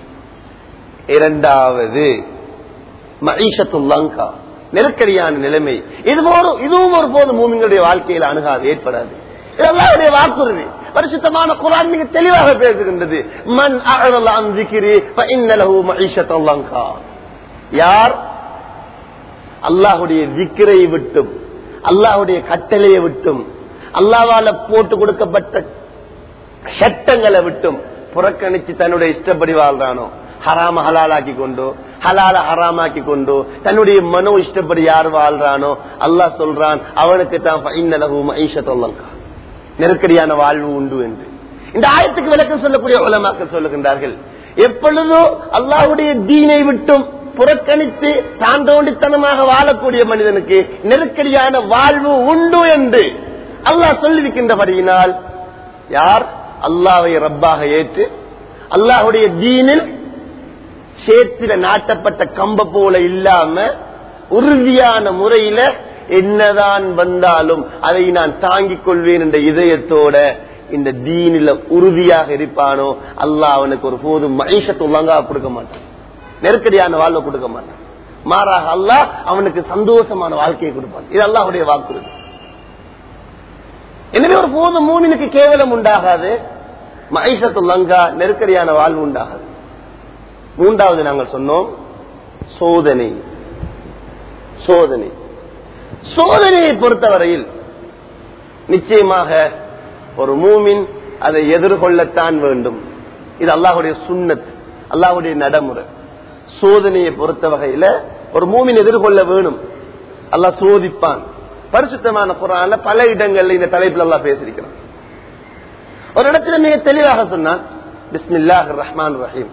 இரண்டாவது, மஈஷத்துல் லங்கா, நெருக்கடியான நிலைமை. இதுவும் ஒரு போது மூமின்களுடைய வாழ்க்கையில் அணுகாது, ஏற்படாது. இது அல்லாஹ்வுடைய வாக்குறுதி. பரிசுத்தமான குர்ஆன் மிக தெளிவாக பேசுகின்றது. மன் அஅரத அன் ஸிக்ரி ஃபஇன்ன லஹு மஈஷத்துல் லங்கா. யார் அல்லாஹ்வுடைய ஸிக்ரை விட்டும் அல்லாஹ்வுடைய கட்டளையை விட்டும் அல்லாஹ்வால போட்டு கொடுக்கப்பட்ட சட்டங்களை விட்டும் புறக்கணிச்சு தன்னுடைய இஷ்டப்படி வாழ்றானோ, ஹராம ஹலாலாக்கி கொண்டோ ஹலால ஹராமாக்கி கொண்டோ தன்னுடைய மனோ இஷ்டப்படி யார் வாழ்றானோ அல்லாஹ் சொல்றான் அவனுக்கு தான் ஃபஇன்ன லஹு மஈஷத்துல் லங்கா, நெருக்கடியான வாழ்வு உண்டு என்று. இந்த ஆயத்துக்கு விளக்கம் சொல்லக்கூடிய உலமாக்கள் சொல்லுகின்றார்கள், எப்பொழுதோ அல்லாஹ்வுடைய தீனை விட்டும் புறக்கணித்து தாண்டோண்டித்தனமாக வாழக்கூடிய மனிதனுக்கு நெருக்கடியான வாழ்வு உண்டு என்று அல்லாஹ் சொல்லியிருக்கின்றபடியினால், யார் அல்லாஹ்வை ரப்பாக ஏற்று அல்லாஹ்வுடைய தீனில் சேத்தில நாட்டப்பட்ட கம்ப போல இல்லாம உறுதியான முறையில என்னதான் வந்தாலும் அதை நான் தாங்கிக் கொள்வேன் என்ற இதயத்தோட இந்த தீனில உறுதியாக இருப்பானோ அல்லாஹ் அவனுக்கு ஒரு போதும் மஈஷத்துல் லங்கா கொடுக்க மாட்டான், நெருக்கடியான வாழ்வை கொடுக்க மாட்டான். மாறாக அல்லாஹ் அவனுக்கு சந்தோஷமான வாழ்க்கையை கொடுப்பான். இது அல்லாஹ்வுடைய வாக்குறுதி. எனவே ஒரு போதும் மூமினுக்கு கேவலம் உண்டாகாது, மஈஷத்துல் லங்கா, நெருக்கடியான வாழ்வு உண்டாகாது. மூன்றாவது நாங்கள் சொன்னோம் சோதனை. சோதனை சோதனையை பொறுத்தவரையில் நிச்சயமாக ஒரு மூமின் அதை எதிர்கொள்ளத்தான் வேண்டும். இது அல்லாஹ்வுடைய சுன்னத், அல்லாஹ்வுடைய நடைமுறை. சோதனையை பொறுத்த வகையில ஒரு மூமின் எதிர்கொள்ள வேணும். அல்லாஹ் சோதிப்பான். பரிசுத்தமான குர்ஆன்ல பல இடங்கள்ல இந்த தலைப்பில் அல்லாஹ் பேசியிருக்கிறான். ஒரு இடத்துல மிக தெளிவாக சொன்னான், பிஸ்மில்லாஹிர் ரஹ்மானிர் ரஹீம்,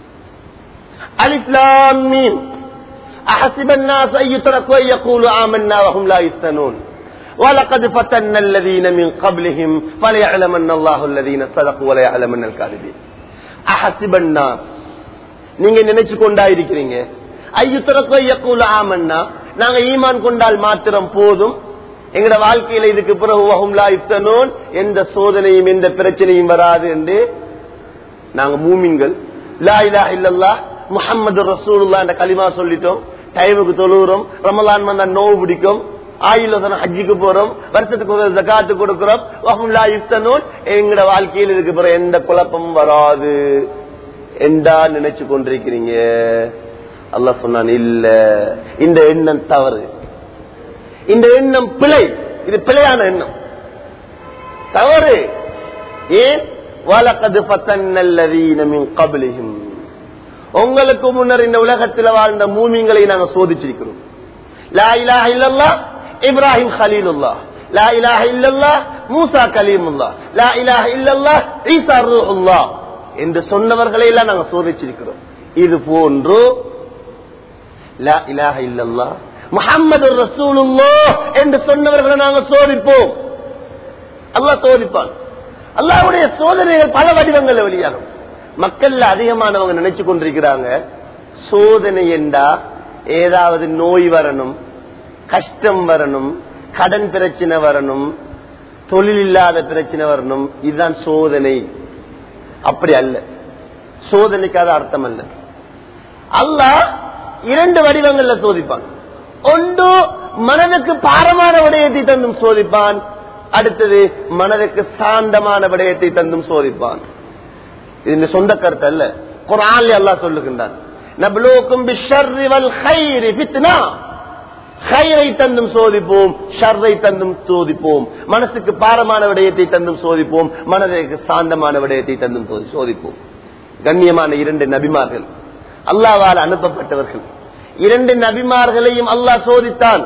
அலிஃப் லாம் மீம் أحسب الناس أن يتركوا أن يقولوا آمنا وهم لا يفتنون ولقد فتنا الذين من قبلهم فليعلمن الله الذين صدقوا وليعلمن الكاذبين. أحسب الناس, நீங்க நினைச்சு கொண்டா இருக்கிறீங்க, ஐயுத்தரக்கோ யக்கூல ஆமன்னா, நாங்க ஈமான் கொண்டால் மாத்திரம் போதும், எங்கட வாழ்க்கையில இதுக்கு பிறகு வஹும் லா யுஃப்தனூன், எந்த சோதனையும் எந்த பிரச்சனையும் வராது என்று நாங்க மூமின்கள் லா இலாஹ இல்லல்லாஹ் முஹம்மது ரசூலுல்லாஹ் என்ற கலிமா சொல்லிட்டோம், டைமுக்கு தொழுகிறோம், ரமலான் வந்தா நோவு பிடிக்கும், ஆயுள் ஹஜ்ஜுக்கு போறோம், வருஷத்துக்கு ஒரு ஜகாத்து கொடுக்கிறோம், வஹும் லா யுஃப்தனூன், எங்கட வாழ்க்கையில் இதுக்கு பிறகு எந்த குழப்பமும் வராது என்றா நினைச்சு கொண்டிருக்கிறீங்க. அல்லாஹ் சொன்னான், இல்ல, இந்த எண்ணம் தவறு, இந்த எண்ணம் பிழை, இது பிழையான எண்ணம், தவறு. ஏன்? வலகத் ஃபதன்னல்லதீன மின் கப்லிஹிம், உங்களுக்கு முன்னர் இந்த உலகத்தில் வாழ்ந்த மூமின்களை நாங்கள் சோதிச்சிருக்கிறோம். லா இலாஹ இல்லல்லாஹ் இப்ராஹிம் கலீலுல்லாஹ், லா இலாஹ இல்லல்லாஹ் மூசா கலீமுல்லாஹ், லா இலாஹ இல்லல்லாஹ் ஈசா ரூஹுல்லாஹ் என்று சொன்னவர்களை எல்லாம் நாங்கள் சோதிச்சிருக்கிறோம். இது போன்று லா இலாஹ இல்லல்லாஹ் முஹம்மது ரசூலுல்லாஹ் என்று சொன்னவர்களை நாங்கள் சோதிப்போம். அல்லாஹ் சோதிப்பான். அல்லாஹ்வுடைய சோதனைகள் பல வடிவங்கள் வெளியாகும். மக்கள் அதிகமானவங்க நினைச்சு கொண்டிருக்கிறாங்க, சோதனை என்றா ஏதாவது நோய் வரணும், கஷ்டம் வரணும், கடன் பிரச்சனை வரணும், தொழில் இல்லாத பிரச்சனை வரணும், இதுதான் சோதனை. அப்படி அல்ல, சோதனைக்காத அர்த்தம் அல்ல. அல்லாஹ் இரண்டு வடிவங்கள்ல சோதிப்பான். ஒன்று மனதுக்கு பாரமான விடயத்தை தந்தும் சோதிப்பான், அடுத்தது மனதுக்கு சாந்தமான விடயத்தை தந்தும் சோதிப்பான். இது சொந்த கருத்து அல்ல, குர்ஆன்ல அல்லாஹ் சொல்லுகின்றான், நப்லூக்கும் பிஷ்ஷர்ரி வல் கைரி ஃபித்னா, ஹைரை தந்தும் சோதிப்போம், ஷர்ரை தந்தும் சோதிப்போம். மனசுக்கு பாரமான விடயத்தை தந்தும் சோதிப்போம், மனதிற்கு சாந்தமான விடயத்தை தந்தும் சோதிப்போம். கண்ணியமான இரண்டு நபிமார்கள், அல்லாஹ்வால் அனுப்பப்பட்டவர்கள். இரண்டு நபிமார்களையும் அல்லாஹ் சோதித்தான்.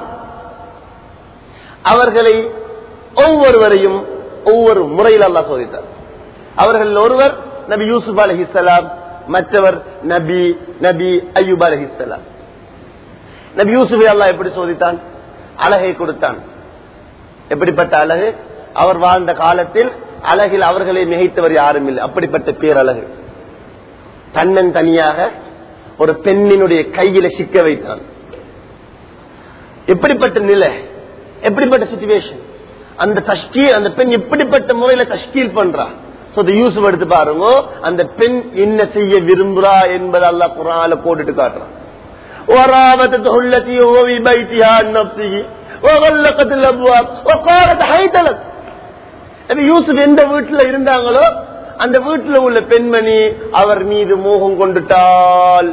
அவர்களை ஒவ்வொருவரையும் ஒவ்வொரு முறையில் அல்லாஹ் சோதித்தார். அவர்கள் ஒருவர் நபி யூசுப் அலைஹிஸ்ஸலாம், மற்றவர் நபி நபி அய்யூப் அலைஹிஸ்ஸலாம். நபி யூசுஃபை அல்லாஹ் எப்படி சோதித்தான்? அழகை கொடுத்தான். எப்படிப்பட்ட அழகு? அவர் வாழ்ந்த காலத்தில் அழகில் அவர்களை மிகைத்தவர் யாரும் இல்லை. அப்படிப்பட்ட பேரழகு. தன்னன் தனியாக ஒரு பெண்ணினுடைய கையில சிக்க வைத்தான். எப்படிப்பட்ட நிலை, எப்படிப்பட்ட சிச்சுவேஷன், அந்த தஷ்கீல், அந்த பெண் எப்படிப்பட்ட முறையில தஷ்கீல் பண்றா. யூசுப் எடுத்து பாருங்க, அந்த பெண் என்ன செய்ய விரும்புறா என்பதை அல்லாஹ் குர்ஆன்ல போட்டுட்டு காட்டுறான். وراودته التي هو في بيتها عن نفسه وغلقت الابواب وقالت هيت لك. நபி யூசுப் எந்த வீட்டுல இருந்தாங்களோ அந்த வீட்டுல உள்ள பெண்மணி அவர் மீது மோகம் கொண்டுட்டாள்.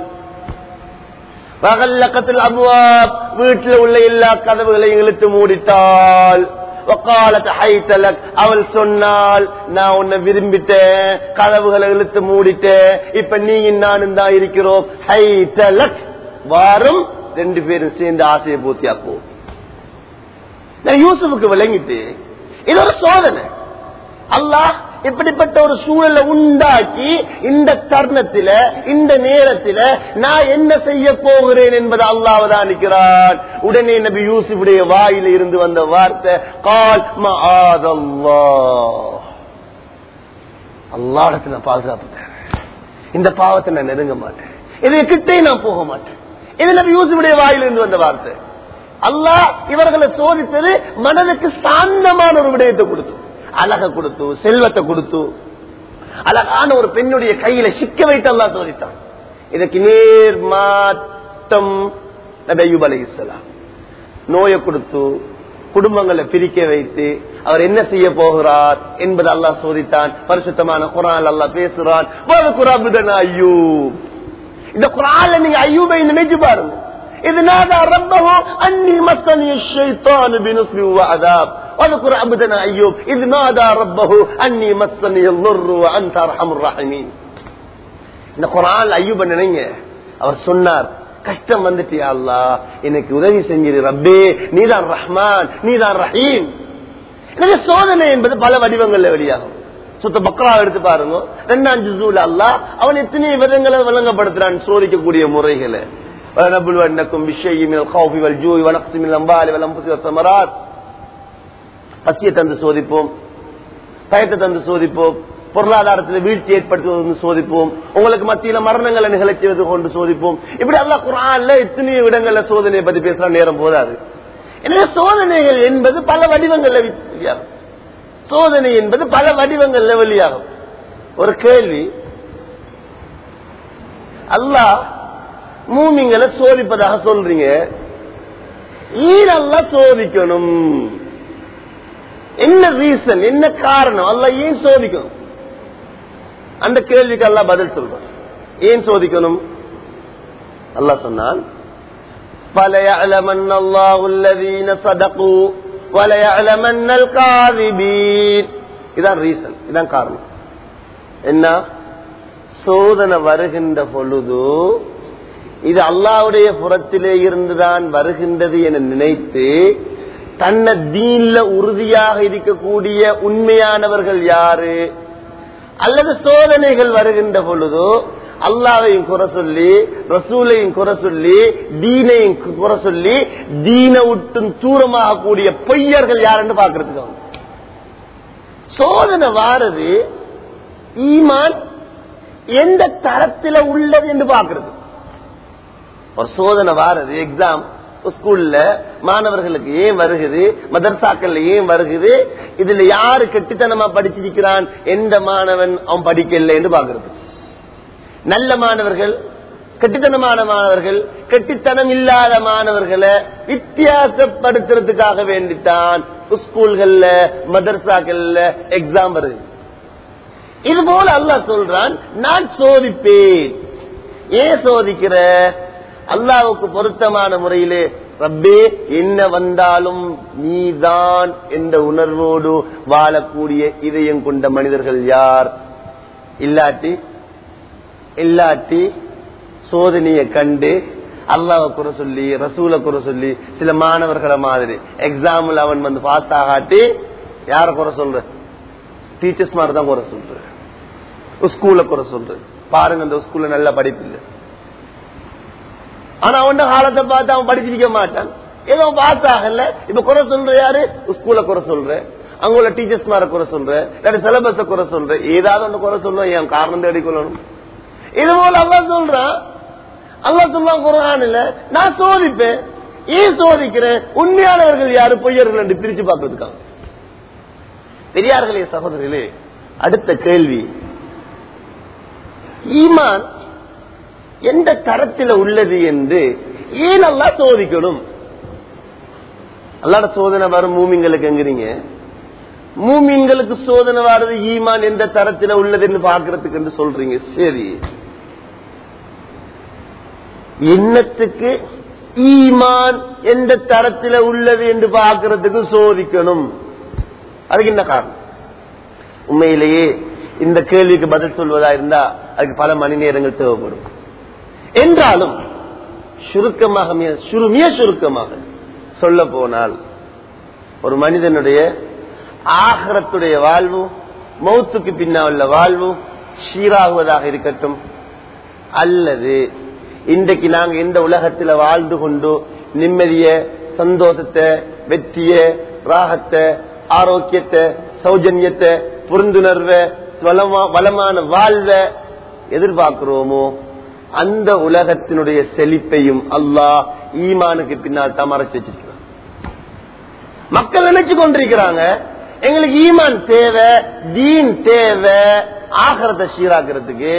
وغلقت الابواب, வீட்டுல உள்ள எல்லா கதவுகளையும் இழுத்து மூடிட்டாள். وقالت هيت لك, அவள் சொன்னாள் நான் உன்னை விரும்பிட்டேன், கதவுகளை இழுத்து மூடிட்டேன், இப்ப நீ நானும் தான் இருக்கிறோம். هيت لك, வாரம் ரெண்டு பேரும் சேர்ந்து ஆசையை பூர்த்தியாப்போம். யூசுஃபுக்கு விளங்கிட்டு இது ஒரு சோதனை. அல்லாஹ் இப்படிப்பட்ட ஒரு சூழலை உண்டாக்கி இந்த தருணத்தில இந்த நேரத்தில நான் என்ன செய்ய போகிறேன் என்பது அல்லாஹ் தான் நிற்கிறான். உடனே நபி யூசுஃபுடைய வாயில இருந்து வந்த வார்த்தை கால் மஆதல்லாஹ், அல்லாஹ்விடத்துல நான் பாதுகாப்பு தேவை, இந்த பாவத்தை நான் நெருங்க மாட்டேன், இதை கிட்டே நான் போக மாட்டேன். இது நபி யூசுஃபுடைய வாயிலிருந்து வந்த வார்த்தை. அல்லாஹ் இவர்களை சோதித்தது மனதுக்கு சாந்தமான ஒரு விடயத்தை கொடுத்து, அழக கொடுத்து, செல்வத்தை கொடுத்து, அழகான ஒரு பெண்ணுடைய கையில சிக்க வைத்து அல்லாஹ் சோதித்தான். இதற்கு நேர் மாற்றம் நபி அய்யூப் அலைஹிஸ்ஸலாம். நோயை கொடுத்து குடும்பங்களை பிரிக்க வைத்து அவர் என்ன செய்ய போகிறார் என்பது அல்லாஹ் சோதித்தான். பரிசுத்தமான குர்ஆன்ல அல்லாஹ் பேசுறான், வல்குரபுதனா அய்யூப். இந்த குர்ஆன்ல நீங்க அய்யூபை நினைச்சு பாருங்க. இது நாதா ரப்பஹு அன்னி மஸ்ஸனி ஷைத்தானு பினுஸ்பி வஅதாப். வல்குர அப்தனா அய்யூப் இது நாதா ரப்பஹு அன்னி மஸ்ஸனி யضر வஅன்த அர்ஹமுர் ரஹீமீன். இந்த குர்ஆன்ல அய்யூபை நினைங்க. அவர் சொன்னார், கஷ்டம் வந்துட்டு யா அல்லாஹ் எனக்கு உதவி செஞ்சிரு ரப்பே, நீதான் ரஹ்மான், நீதான் ரஹீம். இந்த சோதனை என்பது பல வடிவங்கள்ல வெளியாகும். சுத்த பக்ரா எடுத்து பாருங்க, ரெண்டாம் ஜுஸூல அல்லாஹ் அவன் எத்தனை விதங்களை விளங்கப்படுத்துறான், சோதிக்கக்கூடிய முறைகளை. வலனபுலுவன்னக்கும் பிஷ்ஷைஇ மினல் கௌஃபி வல் ஜூஇ வனக்ஸி மினல் அம்வாலி வல் அன்ஃபுஸி வஸ்ஸமராத். பசியை தந்து சோதிப்போம், பயத்தை தந்து சோதிப்போம், பொருளாதாரத்தில் வீழ்ச்சி ஏற்படுத்துவது சோதிப்போம், உங்களுக்கு மத்தியில மரணங்களை நிகழ்ச்சிவது கொண்டு சோதிப்போம். இப்படி அல்லாஹ் குர்ஆன்ல எத்தனை இடங்கள்ல சோதனையை பத்தி பேசுற நேரம் போதாது. எனவே சோதனைகள் என்பது பல வடிவங்கள்ல வெளியாகும். சோதனை என்பது பல வடிவங்கள்ல வெளியாகும். ஒரு கேள்வி, அல்லாஹ் மூமின்களை சோதிப்பதாக சொல்றீங்க, ஏன் அல்லாஹ் சோதிக்கணும்? என்ன ரீசன், என்ன காரணம், அல்லாஹ் ஏன் சோதிக்கணும்? அந்த கேள்விக்கு அல்லாஹ் பதில் சொல்றான். ஏன் சோதிக்கணும்? அல்லாஹ் சொன்னான், فَلَيَعْلَمَنَّ اللَّهُ الَّذِينَ صَدَقُوا وَلَيَعْلَمَنَّ الْكَاذِبِينَ. இதான் ரீசன், இதான் காரணம். என்ன? சோதனை வருகின்ற பொழுது இது அல்லாஹ்வுடைய புறத்திலே இருந்துதான் வருகின்றது என நினைத்து தன்னை தீன்ல உறுதியாக இருக்கக்கூடிய உண்மையானவர்கள் யாரு, அல்லது சோதனைகள் வருகின்ற பொழுது அல்லாஹ்வையும் குறை சொல்லி, ரசூலையும் குறை சொல்லி, தீனையும் குறை சொல்லி, தீனை விட்டு தூரமாக கூடிய பொய்யர்கள் யாருன்னு பாக்குறதுக்கு சோதனை வாரது ஈமான் எந்த தரத்தில் உள்ளது என்று பாக்குறது. ஒரு சோதனை வாரது, எக்ஸாம் ஸ்கூல்ல மாணவர்களுக்கு ஏன் வருகுது, மதரசாக்கள்ல ஏன் வருகுது, இதுல யாரு கெட்டித்தனமா படிச்சிருக்கிறான், எந்த மாணவன் அவன் படிக்கல என்று பாக்குறது. நல்ல மாணவர்கள், கெட்டித்தனமான மாணவர்கள், கெட்டித்தனம் இல்லாத மாணவர்களை வித்தியாசப்படுத்துறதுக்காக வேண்டித்தான் ஸ்கூல்கள்ல மதரசாக்கள்ல எக்ஸாம் வருது. இது போல அல்லாஹ் சொல்றான், நான் சோதிப்பேன். ஏன் சோதிக்கிற? அல்லாஹ்வுக்கு பொருத்தமான முறையிலே ரப்பே என்ன வந்தாலும் நீதான் என்ற உணர்வோடு வாழக்கூடிய இதயம் கொண்ட மனிதர்கள் யார்? இல்லாட்டி இல்லாட்டி சோதனையை கண்டு அல்லாஹ்வை குறை சொல்லி ரசூலை குறை சொல்லி சில மாணவர்களை மாதிரி எக்ஸாம்பிள் அவன் வந்து பாஸ் ஆகாட்டி யார குறை சொல்ற? டீச்சர்ஸ் மாதிரி தான் குறை சொல்ற, ஸ்கூல்ல குறை சொல்ற. பாருங்க அந்த ஸ்கூல்ல நல்ல படிப்பு இல்லை, ஆனா அவன் காலத்தை பார்த்து அவன் படிச்சிருக்க மாட்டான். ஏதோ பாஸ் ஆகல, இப்ப குறை சொல்ற யாரு? ஸ்கூல்ல குறை சொல்ற, அங்க உள்ள டீச்சர்ஸ் மாதிரி குறை சொல்ற, இல்லாட்டி சிலபஸ குறை சொல்ற, ஏதாவது ஒன்று குறை சொல்றோம். என் காரணம் தேடி கொள்ளணும். இது போல அல்லாஹ் சொல்றான், அல்லாஹ் சொல்றான் குர்ஆன் இல்ல, நான் சோதிப்பேன். ஏன் சோதிக்கிறேன்? உண்மையானவர்கள் யாரு பொய்யர்கள் என்று பிரிச்சு பார்க்கிறதுக்காக. பெரியார்களே சகோதரர்களே, அடுத்த கேள்வி, ஈமான் எந்த தரத்தில் உள்ளது என்று ஏன் அல்லாஹ் சோதிக்கணும்? அல்லாஹ்ட சோதனை வரும் மூமின்களுக்கு என்கிறீங்க, மூமின்களுக்கு சோதனை வருது ஈமான் எந்த தரத்தில் உள்ளது என்று பாக்குறதுக்கு என்று சொல்றீங்க. சரி, என்னத்துக்கு ஈமான் எந்த தரத்தில் உள்ளது என்று பாக்குறதுக்கு சோதிக்கணும்? அதுக்கு என்ன காரணம்? உண்மையிலேயே இந்த கேள்விக்கு பதில் சொல்வதா இருந்தா அதுக்கு பல மணி நேரங்கள் தேவைப்படும். என்றாலும் சுருக்கமாக மிக சுருக்கமாக சொல்ல போனால், ஒரு மனிதனுடைய ஆகிரத்துடைய வாழ்வு, மௌத்துக்கு பின்னால் உள்ள வாழ்வு சீராகுவதாக இருக்கட்டும், அல்லது இன்றைக்கு நாங்க எந்த உலகத்தில் வாழ்ந்து கொண்டு நிம்மதிய சந்தோஷத்தை வெற்றிய ராகத்தை ஆரோக்கியத்தை சௌஜன்யத்தை புரிந்துணர்வை வளமான வாழ்வை எதிர்பார்க்கிறோமோ அந்த உலகத்தினுடைய செழிப்பையும் அல்லாஹ் ஈமானுக்கு பின்னால் தான் மறைச்சு வச்சிருக்கிறான். மக்கள் நினைச்சு கொண்டிருக்கிறாங்க எங்களுக்கு ஈமான் தேவை, தீன் தேவை, ஆகிரத்தை சீராக்கிறதுக்கு.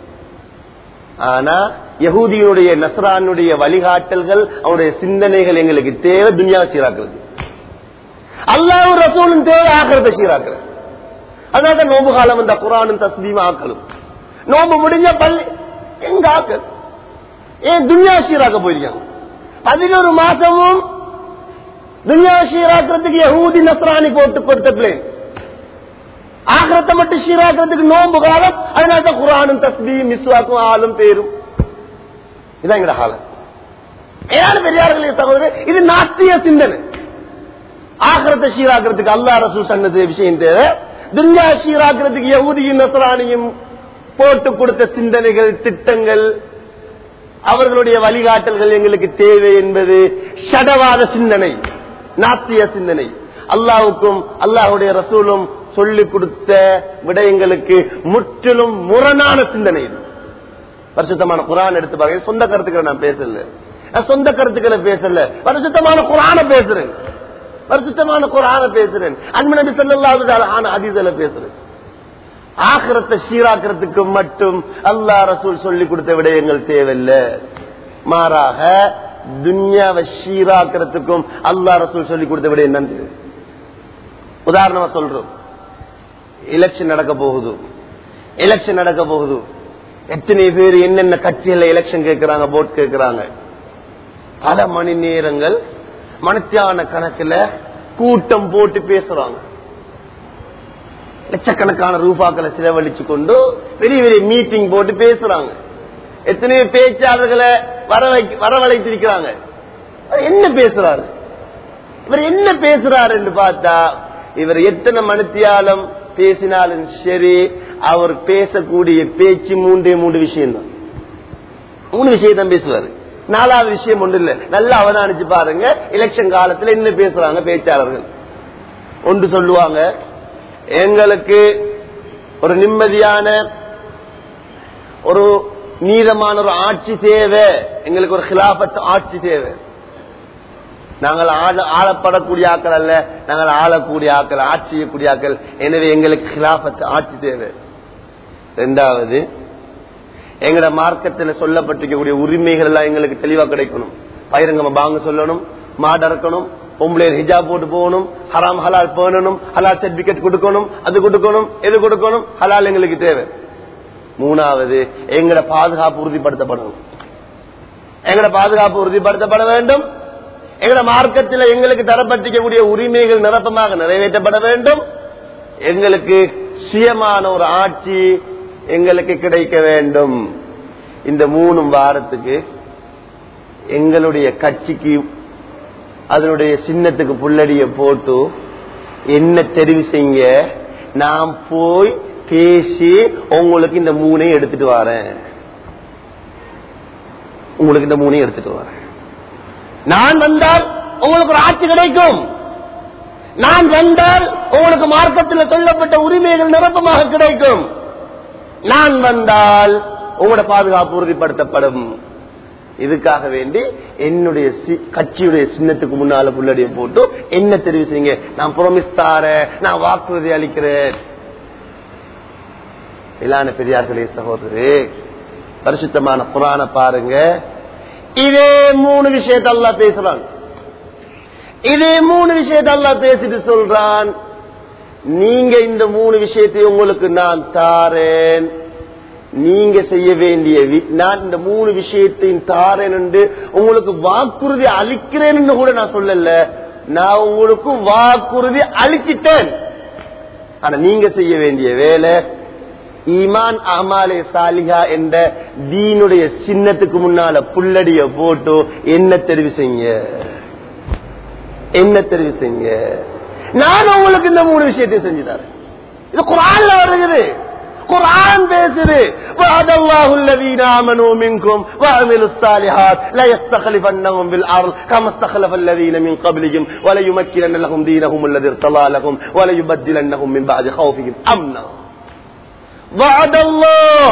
ஆனா யஹூதியுடைய நஸ்ரானுடைய வழிகாட்டல்கள் அவருடைய சிந்தனைகள் எங்களுக்கு தேவை துன்யா சீராக்குறது. அல்லாஹ்வும் ரசூலும் தேவை ஆகிரத்தை சீராக்குறது. அதனால நோம்பு காலம் இந்த குர்ஆனும் தஸ்பீஹும் ஆக்கலும். நோம்பு முடிஞ்ச பள்ளி எங்க ஆக்கல்? ஏன் துன்யா சீராக்க போயிருக்காங்க. பதினோரு மாசமும் துன்யா சீராக்கிறதுக்கு யஹூதி நஸ்ரானி போட்டு கொடுத்த பிளேன், ஆகிரத்தை மட்டும் சீராக்கிறதுக்கு நோம்பு காலம். அதனால குர்ஆனும் தஸ்பீஹும் மிஸ்வாக்கும் ஆளும் பேரும். இதான் எங்கட காலம். ஏழு பெரியார்களே சகோதரர், இது நாத்திய சிந்தனை. ஆகிரத்தை சீராக்கிறதுக்கு அல்லாஹ் ரசூல் சொன்னது விஷயம் தேவை, துன்யா சீராக்கிறதுக்கு யஹூதியும் நஸ்ரானியும் போட்டு கொடுத்த சிந்தனைகள் திட்டங்கள் அவர்களுடைய வழிகாட்டல்கள் எங்களுக்கு தேவை என்பது ஷடவாத சிந்தனை, நாத்திய சிந்தனை. அல்லாஹ்வுக்கும் அல்லாஹ்வுடைய ரசூலும் சொல்லிக் கொடுத்த விடயங்களுக்கு முற்றிலும் முரணான சிந்தனை. பரிசுத்தமான குர்ஆன் எடுத்து பாருங்க. சொந்த கருத்துக்களை நான் பேசல, சொந்த கருத்துக்களை பேசல, பரிசுத்தமான குர்ஆன பேசுறேன், பரிசுத்தமான குர்ஆன பேசுறேன், அன்பின் நபி ஸல்லல்லாஹு அலைஹி ஹதீஸ்ல பேசுறேன். ஆகிரத்தை சீராக்கிறதுக்கு மட்டும் அல்லாஹ் ரசூல் சொல்லிக் கொடுத்த விடயங்கள் தேவையில்லை, மாறாக துன்யாவை சீராக்கிறதுக்கும் அல்லாஹ் ரசூல் சொல்லிக் கொடுத்த விடயம் தான் தேவை. உதாரணமா சொல்றோம், எலெக்ஷன் நடக்க போகுது, எலெக்ஷன் நடக்க போகுது. எத்தனை பேர் என்னென்ன கட்சிகள் எலெக்ஷன் கேட்கிறாங்க, போட் கேட்கிறாங்க. பல மணி நேரங்கள் மணித்தியான கணக்குல கூட்டம் போட்டு பேசுறாங்க. லட்சக்கணக்கான ரூபாக்களை செலவழிச்சு கொண்டு பெரிய பெரிய மீட்டிங் போட்டு பேசுறாங்க. எத்தனையோ பேச்சாளர்களை வரவழைத்திருக்கிறாங்க. என்ன பேசுறாரு இவர், என்ன பேசுறாரு என்று பார்த்தா, இவர் எத்தனை மணித்தியாலம் பேசினாலும் சரி, அவர் பேசக்கூடிய பேச்சு மூன்றே மூன்று விஷயம் தான். மூணு விஷயத்தான் பேசுவாரு, நாலாவது விஷயம் ஒன்று இல்ல. நல்லா அவதானிச்சு பாருங்க, எலெக்ஷன் காலத்துல என்ன பேசுறாங்க பேச்சாளர்கள். ஒன்று சொல்லுவாங்க, எங்களுக்கு ஒரு நிம்மதியான ஒரு நீதமான ஒரு ஆட்சி தேவை, எங்களுக்கு ஒரு கிலாபத் ஆட்சி தேவை. நாங்கள் ஆளப்படக்கூடிய ஆக்கள் அல்ல, நாங்கள் ஆளக்கூடிய ஆக்கள், ஆட்சி செய்யக்கூடிய ஆக்கள். எனவே எங்களுக்கு கிலாபத் ஆட்சி தேவை. இரண்டாவது, எங்கட மார்க்கத்தில் சொல்லப்பட்டிருக்கக்கூடிய உரிமைகள் எல்லாம் எங்களுக்கு தெளிவா கிடைக்கணும். பயிரங்கமா பாங்க சொல்லணும், மாடறக்கணும், பொம்பளை ஹிஜாப் போட்டு போகணும், ஹராம் ஹலால் பேணணும், ஹலால் சர்டிபிகேட் கொடுக்கணும், அது கொடுக்கணும், எது கொடுக்கணும், ஹலால் எங்களுக்கு தேவை. மூணாவது, எங்கட பாதுகாப்பு உறுதிப்படுத்தப்படணும், எங்கட பாதுகாப்பு உறுதிப்படுத்தப்பட வேண்டும். எங்களை மார்க்கத்தில் எங்களுக்கு தரப்பட்டிக்கக்கூடிய உரிமைகள் நிரப்பமாக நிறைவேற்றப்பட வேண்டும். எங்களுக்கு சுயமான ஒரு ஆட்சி எங்களுக்கு கிடைக்க வேண்டும். இந்த மூணு வாரத்துக்கு எங்களுடைய கட்சிக்கு அதனுடைய சின்னத்துக்கு புல்லடிய போட்டு என்ன தெரிவு செய்ய, நான் போய் பேசி உங்களுக்கு இந்த மூணையும் எடுத்துட்டு வரேன். உங்களுக்கு இந்த மூணையும் எடுத்துட்டு வரேன். நான் வந்தால் உங்களுக்கு ஒரு ஆட்சி கிடைக்கும். நான் வந்தால் உங்களுக்கு மார்க்கத்தில் சொல்லப்பட்ட உரிமைகள் நிரப்பமாக கிடைக்கும். நான் வந்தால் உங்களோட பாதுகாப்பு உறுதிப்படுத்தப்படும். இதுக்காக வேண்டி என்னுடைய கட்சியுடைய சின்னத்துக்கு முன்னால புல்லடிய போட்டு என்ன தெரிவு செய்யுங்க, நான் ப்ராமிஸ் தாரேன், நான் வாக்குறுதி அளிக்கிறேன். இல்லான பெரியார்களே சகோதரரே, பரிசுத்தமான குர்ஆன பாருங்க. இதே மூணு விஷயத்தை அல்லாஹ் பேசுறான். இதே மூணு விஷயத்தை அல்லாஹ் பேசிட்டு சொல்றான், நீங்க இந்த மூணு விஷயத்தை உங்களுக்கு நான் தாரேன், நீங்க செய்ய வேண்டிய, நான் இந்த மூணு விஷயத்தையும் தாரேன் என்று உங்களுக்கு வாக்குறுதி அளிக்கிறேன் கூட நான் சொல்லல, நான் உங்களுக்கு வாக்குறுதி அளிச்சிட்டேன். ஆனா நீங்க செய்ய வேண்டிய வேலை ஈமான் அமாலே சாலிஹா என்ற தீனுடைய சின்னத்துக்கு முன்னால புல்லடிய போட்டு என்ன தெரிவு செய்ய, என்ன தெரிவு செய்ய. நான் உங்களுக்கு இந்த மூணு விஷயத்தை செஞ்சுதாரு. இது குர்ஆன்ல வருகிறது, குர்ஆன் பேசுது. வஅதல்லாஹு அல்லதீன ஆமனூ மின்கும் வஅமிலுஸ் ஸாலிஹாத் லா யஸ்தக்லிஃபன்னஹும் பில் அர்ض கமா இஸ்தக்லஃப அல்லதீன மின் க்பலிஹிம் வல யுமக்கினன்ன லஹும் தீனஹும் அல்லதீ இர்தலா லஹும் வல யுபத்திலன்னஹும் மின் பஅதி ഖൗஃபிஹிம் அம்னா. வஅதல்லாஹ்,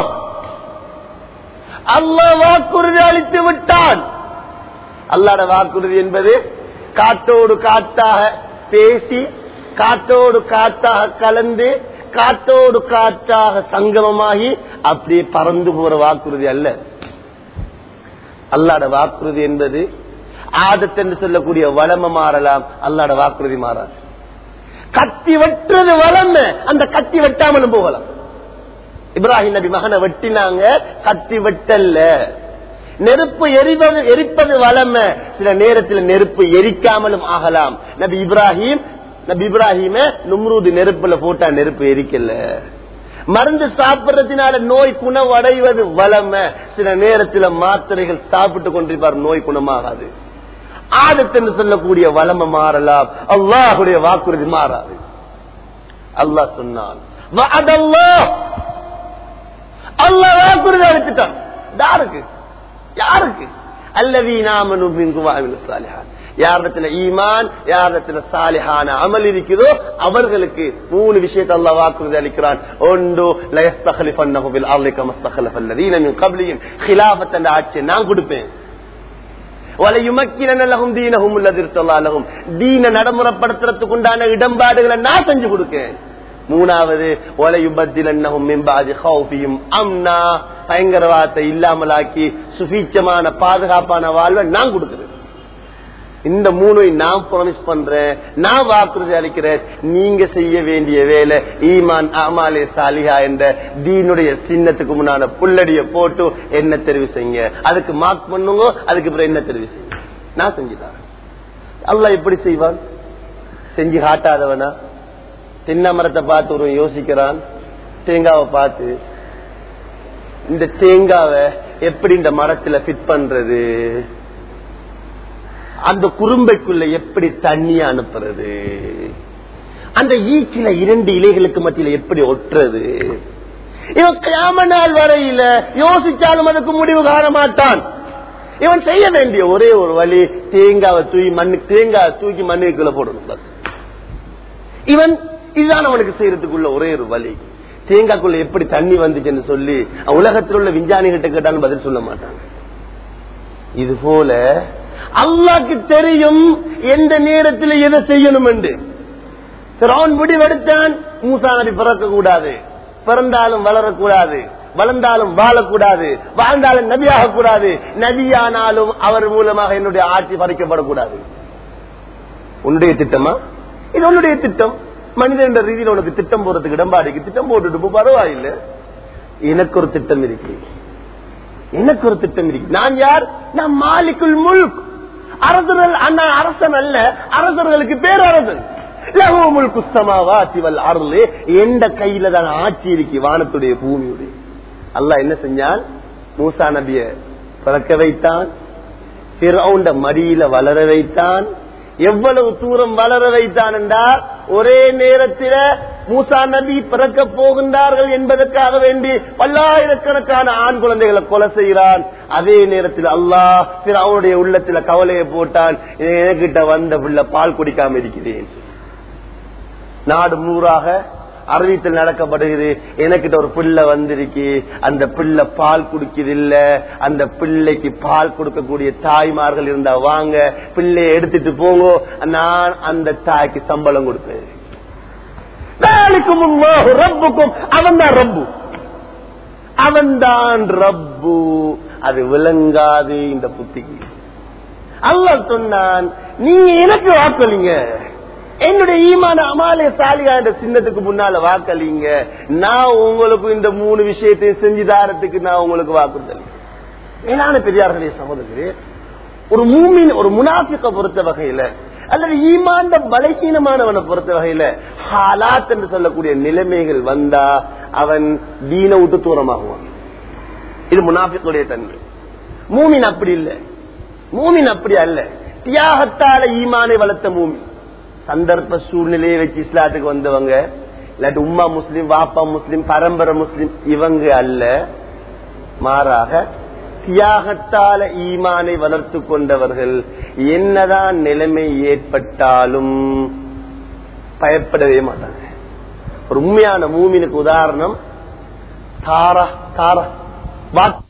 அல்லாஹ் வாக்குறுதி அளித்து விட்டான். அல்லாஹ்வுடைய வாக்குறுதி என்பது காற்றோடு காற்றாக பேசி, காற்றோடு காற்றாக கலந்து, காற்றோடு காற்றாக சங்கமமாகி அப்படியே பறந்து போற வாக்குறுதி அல்ல. அல்லாஹ்வுடைய வாக்குறுதி என்பது ஆதத் என்று சொல்லக்கூடிய வளம மாறலாம், அல்லாஹ்வுடைய வாக்குறுதி மாறாது. கத்தி வெட்டுறது வளம, அந்த கத்தி வெட்டாமலும் போகலாம். இப்ராஹிம் நபி மகனை வெட்டினாங்க, கத்தி வெட்டல்ல. நெருப்பு எரிவது எரிப்பது வளம, சில நேரத்தில் நெருப்பு எரிக்காமலும் ஆகலாம். நபி இப்ராஹிம் நபி இப்ராஹிம நும்ரூது நெருப்புல போட்டா நெருப்பு எரிக்கல. மருந்து சாப்பிடுறதுனால நோய் குணமடைவது வளம, சில நேரத்தில் மாத்திரைகள் சாப்பிட்டு கொண்டிருப்பார், நோய் குணமாகாது. ஆதத் என்று சொல்லக்கூடிய வளம மாறலாம், அல்லாஹ்வுடைய வாக்குறுதி மாறாது. அல்லாஹ் சொன்னான், அல்லாஹ் வாக்குறுதி அளித்துட்டான். யாருக்கு? யாருக்கு? அல்லதீன ஆமனூ மின்கும் வஅமிலுஸ் ஸாலிஹாத். யாரிடத்துல ஈமான், யாரிடத்துல சாலிஹான அமல் இருக்குதோ அவர்களுக்கு மூணு விஷயத்தை அல்லாஹ் வாக்குறுதி அளிக்கிறான். ஒன்று, லா யஸ்தக்லிஃபன்னஹு பில் அர்ضி கமா இஸ்தக்லஃப அல்லதீன மின் க்பலிஹிம், খিলাফத் என்ற ஆட்சியை நான் கொடுப்பேன். வல யுமக்கினன்ன லஹும் தீனஹும் அல்லதீ இர்தலா லஹும், தீன நடைமுறைப்படுத்துறதுக்கு உண்டான இடம்பாடுகளை நான் செஞ்சு கொடுக்கேன். மூணாவது, வல யுபத்திலன்னஹும் மின் பஅதி ഖൗஃபிஹிம் அம்னா, பயங்கரவாதத்தை இல்லாமலாக்கி சுபீட்சமான பாதுகாப்பான வாழ்வை நான் கொடுக்கிறேன். இந்த மூணை நான் ப்ராமிஸ் பண்றேன், நான் வாக்குறுதி அளிக்கிறேன். நீங்க செய்ய வேண்டிய வேலை ஈமான் அமாலே சாலிஹா என்ற தீனுடைய சின்னத்துக்கு முன்னால புல்லடிய போட்டு என்ன தெரிவு செய்யுங்க, அதுக்கு மார்க் பண்ணுங்க, அதுக்கு அப்புறம் என்ன தெரிவு செய்யுங்க, நான் செஞ்சுதான். அல்லாஹ் எப்படி செய்வான்? செஞ்சு காட்டாதவனா? தென்னை மரத்தை பார்த்து ஒரு யோசிக்கிறான், தேங்காவை பார்த்து இந்த தேங்காவை எப்படி இந்த மரத்துல ஃபிட் பண்றது, அந்த குறும்பைக்குள்ள எப்படி தண்ணிய அனுப்புறது, அந்த ஈக்கில இரண்டு இலைகளுக்கு மத்தியில எப்படி ஒட்டுறது. இவன் கியாம நாள் வரையில யோசிச்சாலும் அதுக்கு முடிவு காண மாட்டான். இவன் செய்ய வேண்டிய ஒரே ஒரு வழி, தேங்காவை தூக்கி மண்ணு தேங்காவை தூக்கி மண்ணுக்குள்ள போடணும். இவன் இதுதான் அவனுக்கு செய்யறதுக்குள்ள ஒரே ஒரு வழி. தேங்காய்க்குள்ள எப்படி தண்ணி வந்துச்சுன்னு சொல்லி உலகத்தில் உள்ள விஞ்ஞானிகிட்ட கேட்டாலும் பதில் சொல்ல மாட்டாங்க. இது போல அல்லாஹ்க்கு தெரியும் எந்த நேரத்தில் எதை செய்யணும் என்று. ஃபிரௌன் முடிவெடுத்தான், மூசா நபி பிறக்க கூடாது, பிறந்தாலும் வளரக்கூடாது, வளர்ந்தாலும் வாழக்கூடாது, வாழ்ந்தாலும் நபியாக கூடாது, நபியானாலும் அவர் மூலமாக என்னுடைய ஆட்சி பறிக்கப்படக்கூடாது. உன்னுடைய திட்டமா இது? உன்னுடைய திட்டம். மனிதன் என்ற ரீதியில் உனக்கு திட்டம் போறதுக்கு இடம்பாடிக்கு திட்டம் போட்டுட்டு பரவாயில்லை. எனக்கு ஒரு திட்டம் இருக்கு, எனக்கு ஒரு திட்டம் இருக்கு. நான் யார்? நான் மாலிக்குல் முல்க், அரசர்கள் அண்ணா அரசன் அல்ல, அரசர்களுக்கு பேர் அரசன். எந்த கையில தான் ஆட்சி இருக்கு, வானத்துடைய பூமியுடைய. அல்லாஹ் என்ன செஞ்சான்? மூசா நபிய பிறக்க வைத்தான், ஃபிரௌன் மடியில வளர வைத்தான். எவ்வளவு தூரம் வளர வைத்தான் என்றால், ஒரே நேரத்தில் மூசா நபி பிறக்க போகின்றார்கள் என்பதற்காக வேண்டி பல்லாயிரக்கணக்கான ஆண் குழந்தைகளை கொலை செய்கிறான். அதே நேரத்தில் அல்லாஹ் ஃபிரௌனுடைய உள்ளத்துல கவலையை போட்டான், எனக்கிட்ட வந்த பிள்ளை பால் குடிக்காம இருக்கிறேன். நாடு நூறாக அறிவித்தல் நடக்கப்படுகிறது, எனக்கிட்ட ஒரு பிள்ளை வந்திருக்கு, அந்த பிள்ளை பால் குடிக்கிறது இல்ல, அந்த பிள்ளைக்கு பால் கொடுக்கக்கூடிய தாய்மார்கள் இருந்தா வாங்க, பிள்ளைய எடுத்துட்டு போங்க, நான் அந்த தாய்க்கு சம்பளம் கொடுப்பேன். ரப்புக்கும் அவன் தான் ரப்பு, அவன் தான் ரப்பு. அது விளங்காது இந்த புத்திக்கு. அல்லாஹ் சொன்னான், நீங்க எனக்கு வாக்களிங்க, என்னுடைய ஈமான அமாலே சாலிகா என்ற சின்னத்துக்கு முன்னால வாக்களிங்க, நான் உங்களுக்கு இந்த மூணு விஷயத்தையும் செஞ்சு தாரத்துக்கு நான் உங்களுக்கு வாக்குறுதல். மேலான பெரியார்களே சகோதரரே, ஒரு மூமின் ஒரு முனாஃபிக்க பொறுத்த வகையில அல்லது ஈமான் பலகீனமானவனை பொறுத்த வகையில ஹாலாத் என்று சொல்லக்கூடிய நிலைமைகள் வந்தா அவன் தீன விட்டு தூரமாகுவான். இது முனாஃபிக்குடைய தன்மை. மூமின் அப்படி இல்லை, மூமின் அப்படி அல்ல. தியாகத்தால ஈமானை வளர்த்த மூமின். சந்தர்ப்ப சூழ்நிலையை வச்சு இஸ்லாத்துக்கு வந்தவங்க, இல்லாட்டி உம்மா முஸ்லிம், வாப்பா முஸ்லிம், பரம்பரை முஸ்லிம், இவங்க அல்ல. மாறாக தியாகத்தால ஈமானை வளர்த்து கொண்டவர்கள் என்னதான் நிலைமை ஏற்பட்டாலும் பயப்படவே மாட்டாங்க. ஒரு உண்மையான மூமினுக்கு உதாரணம் தாரா தாரா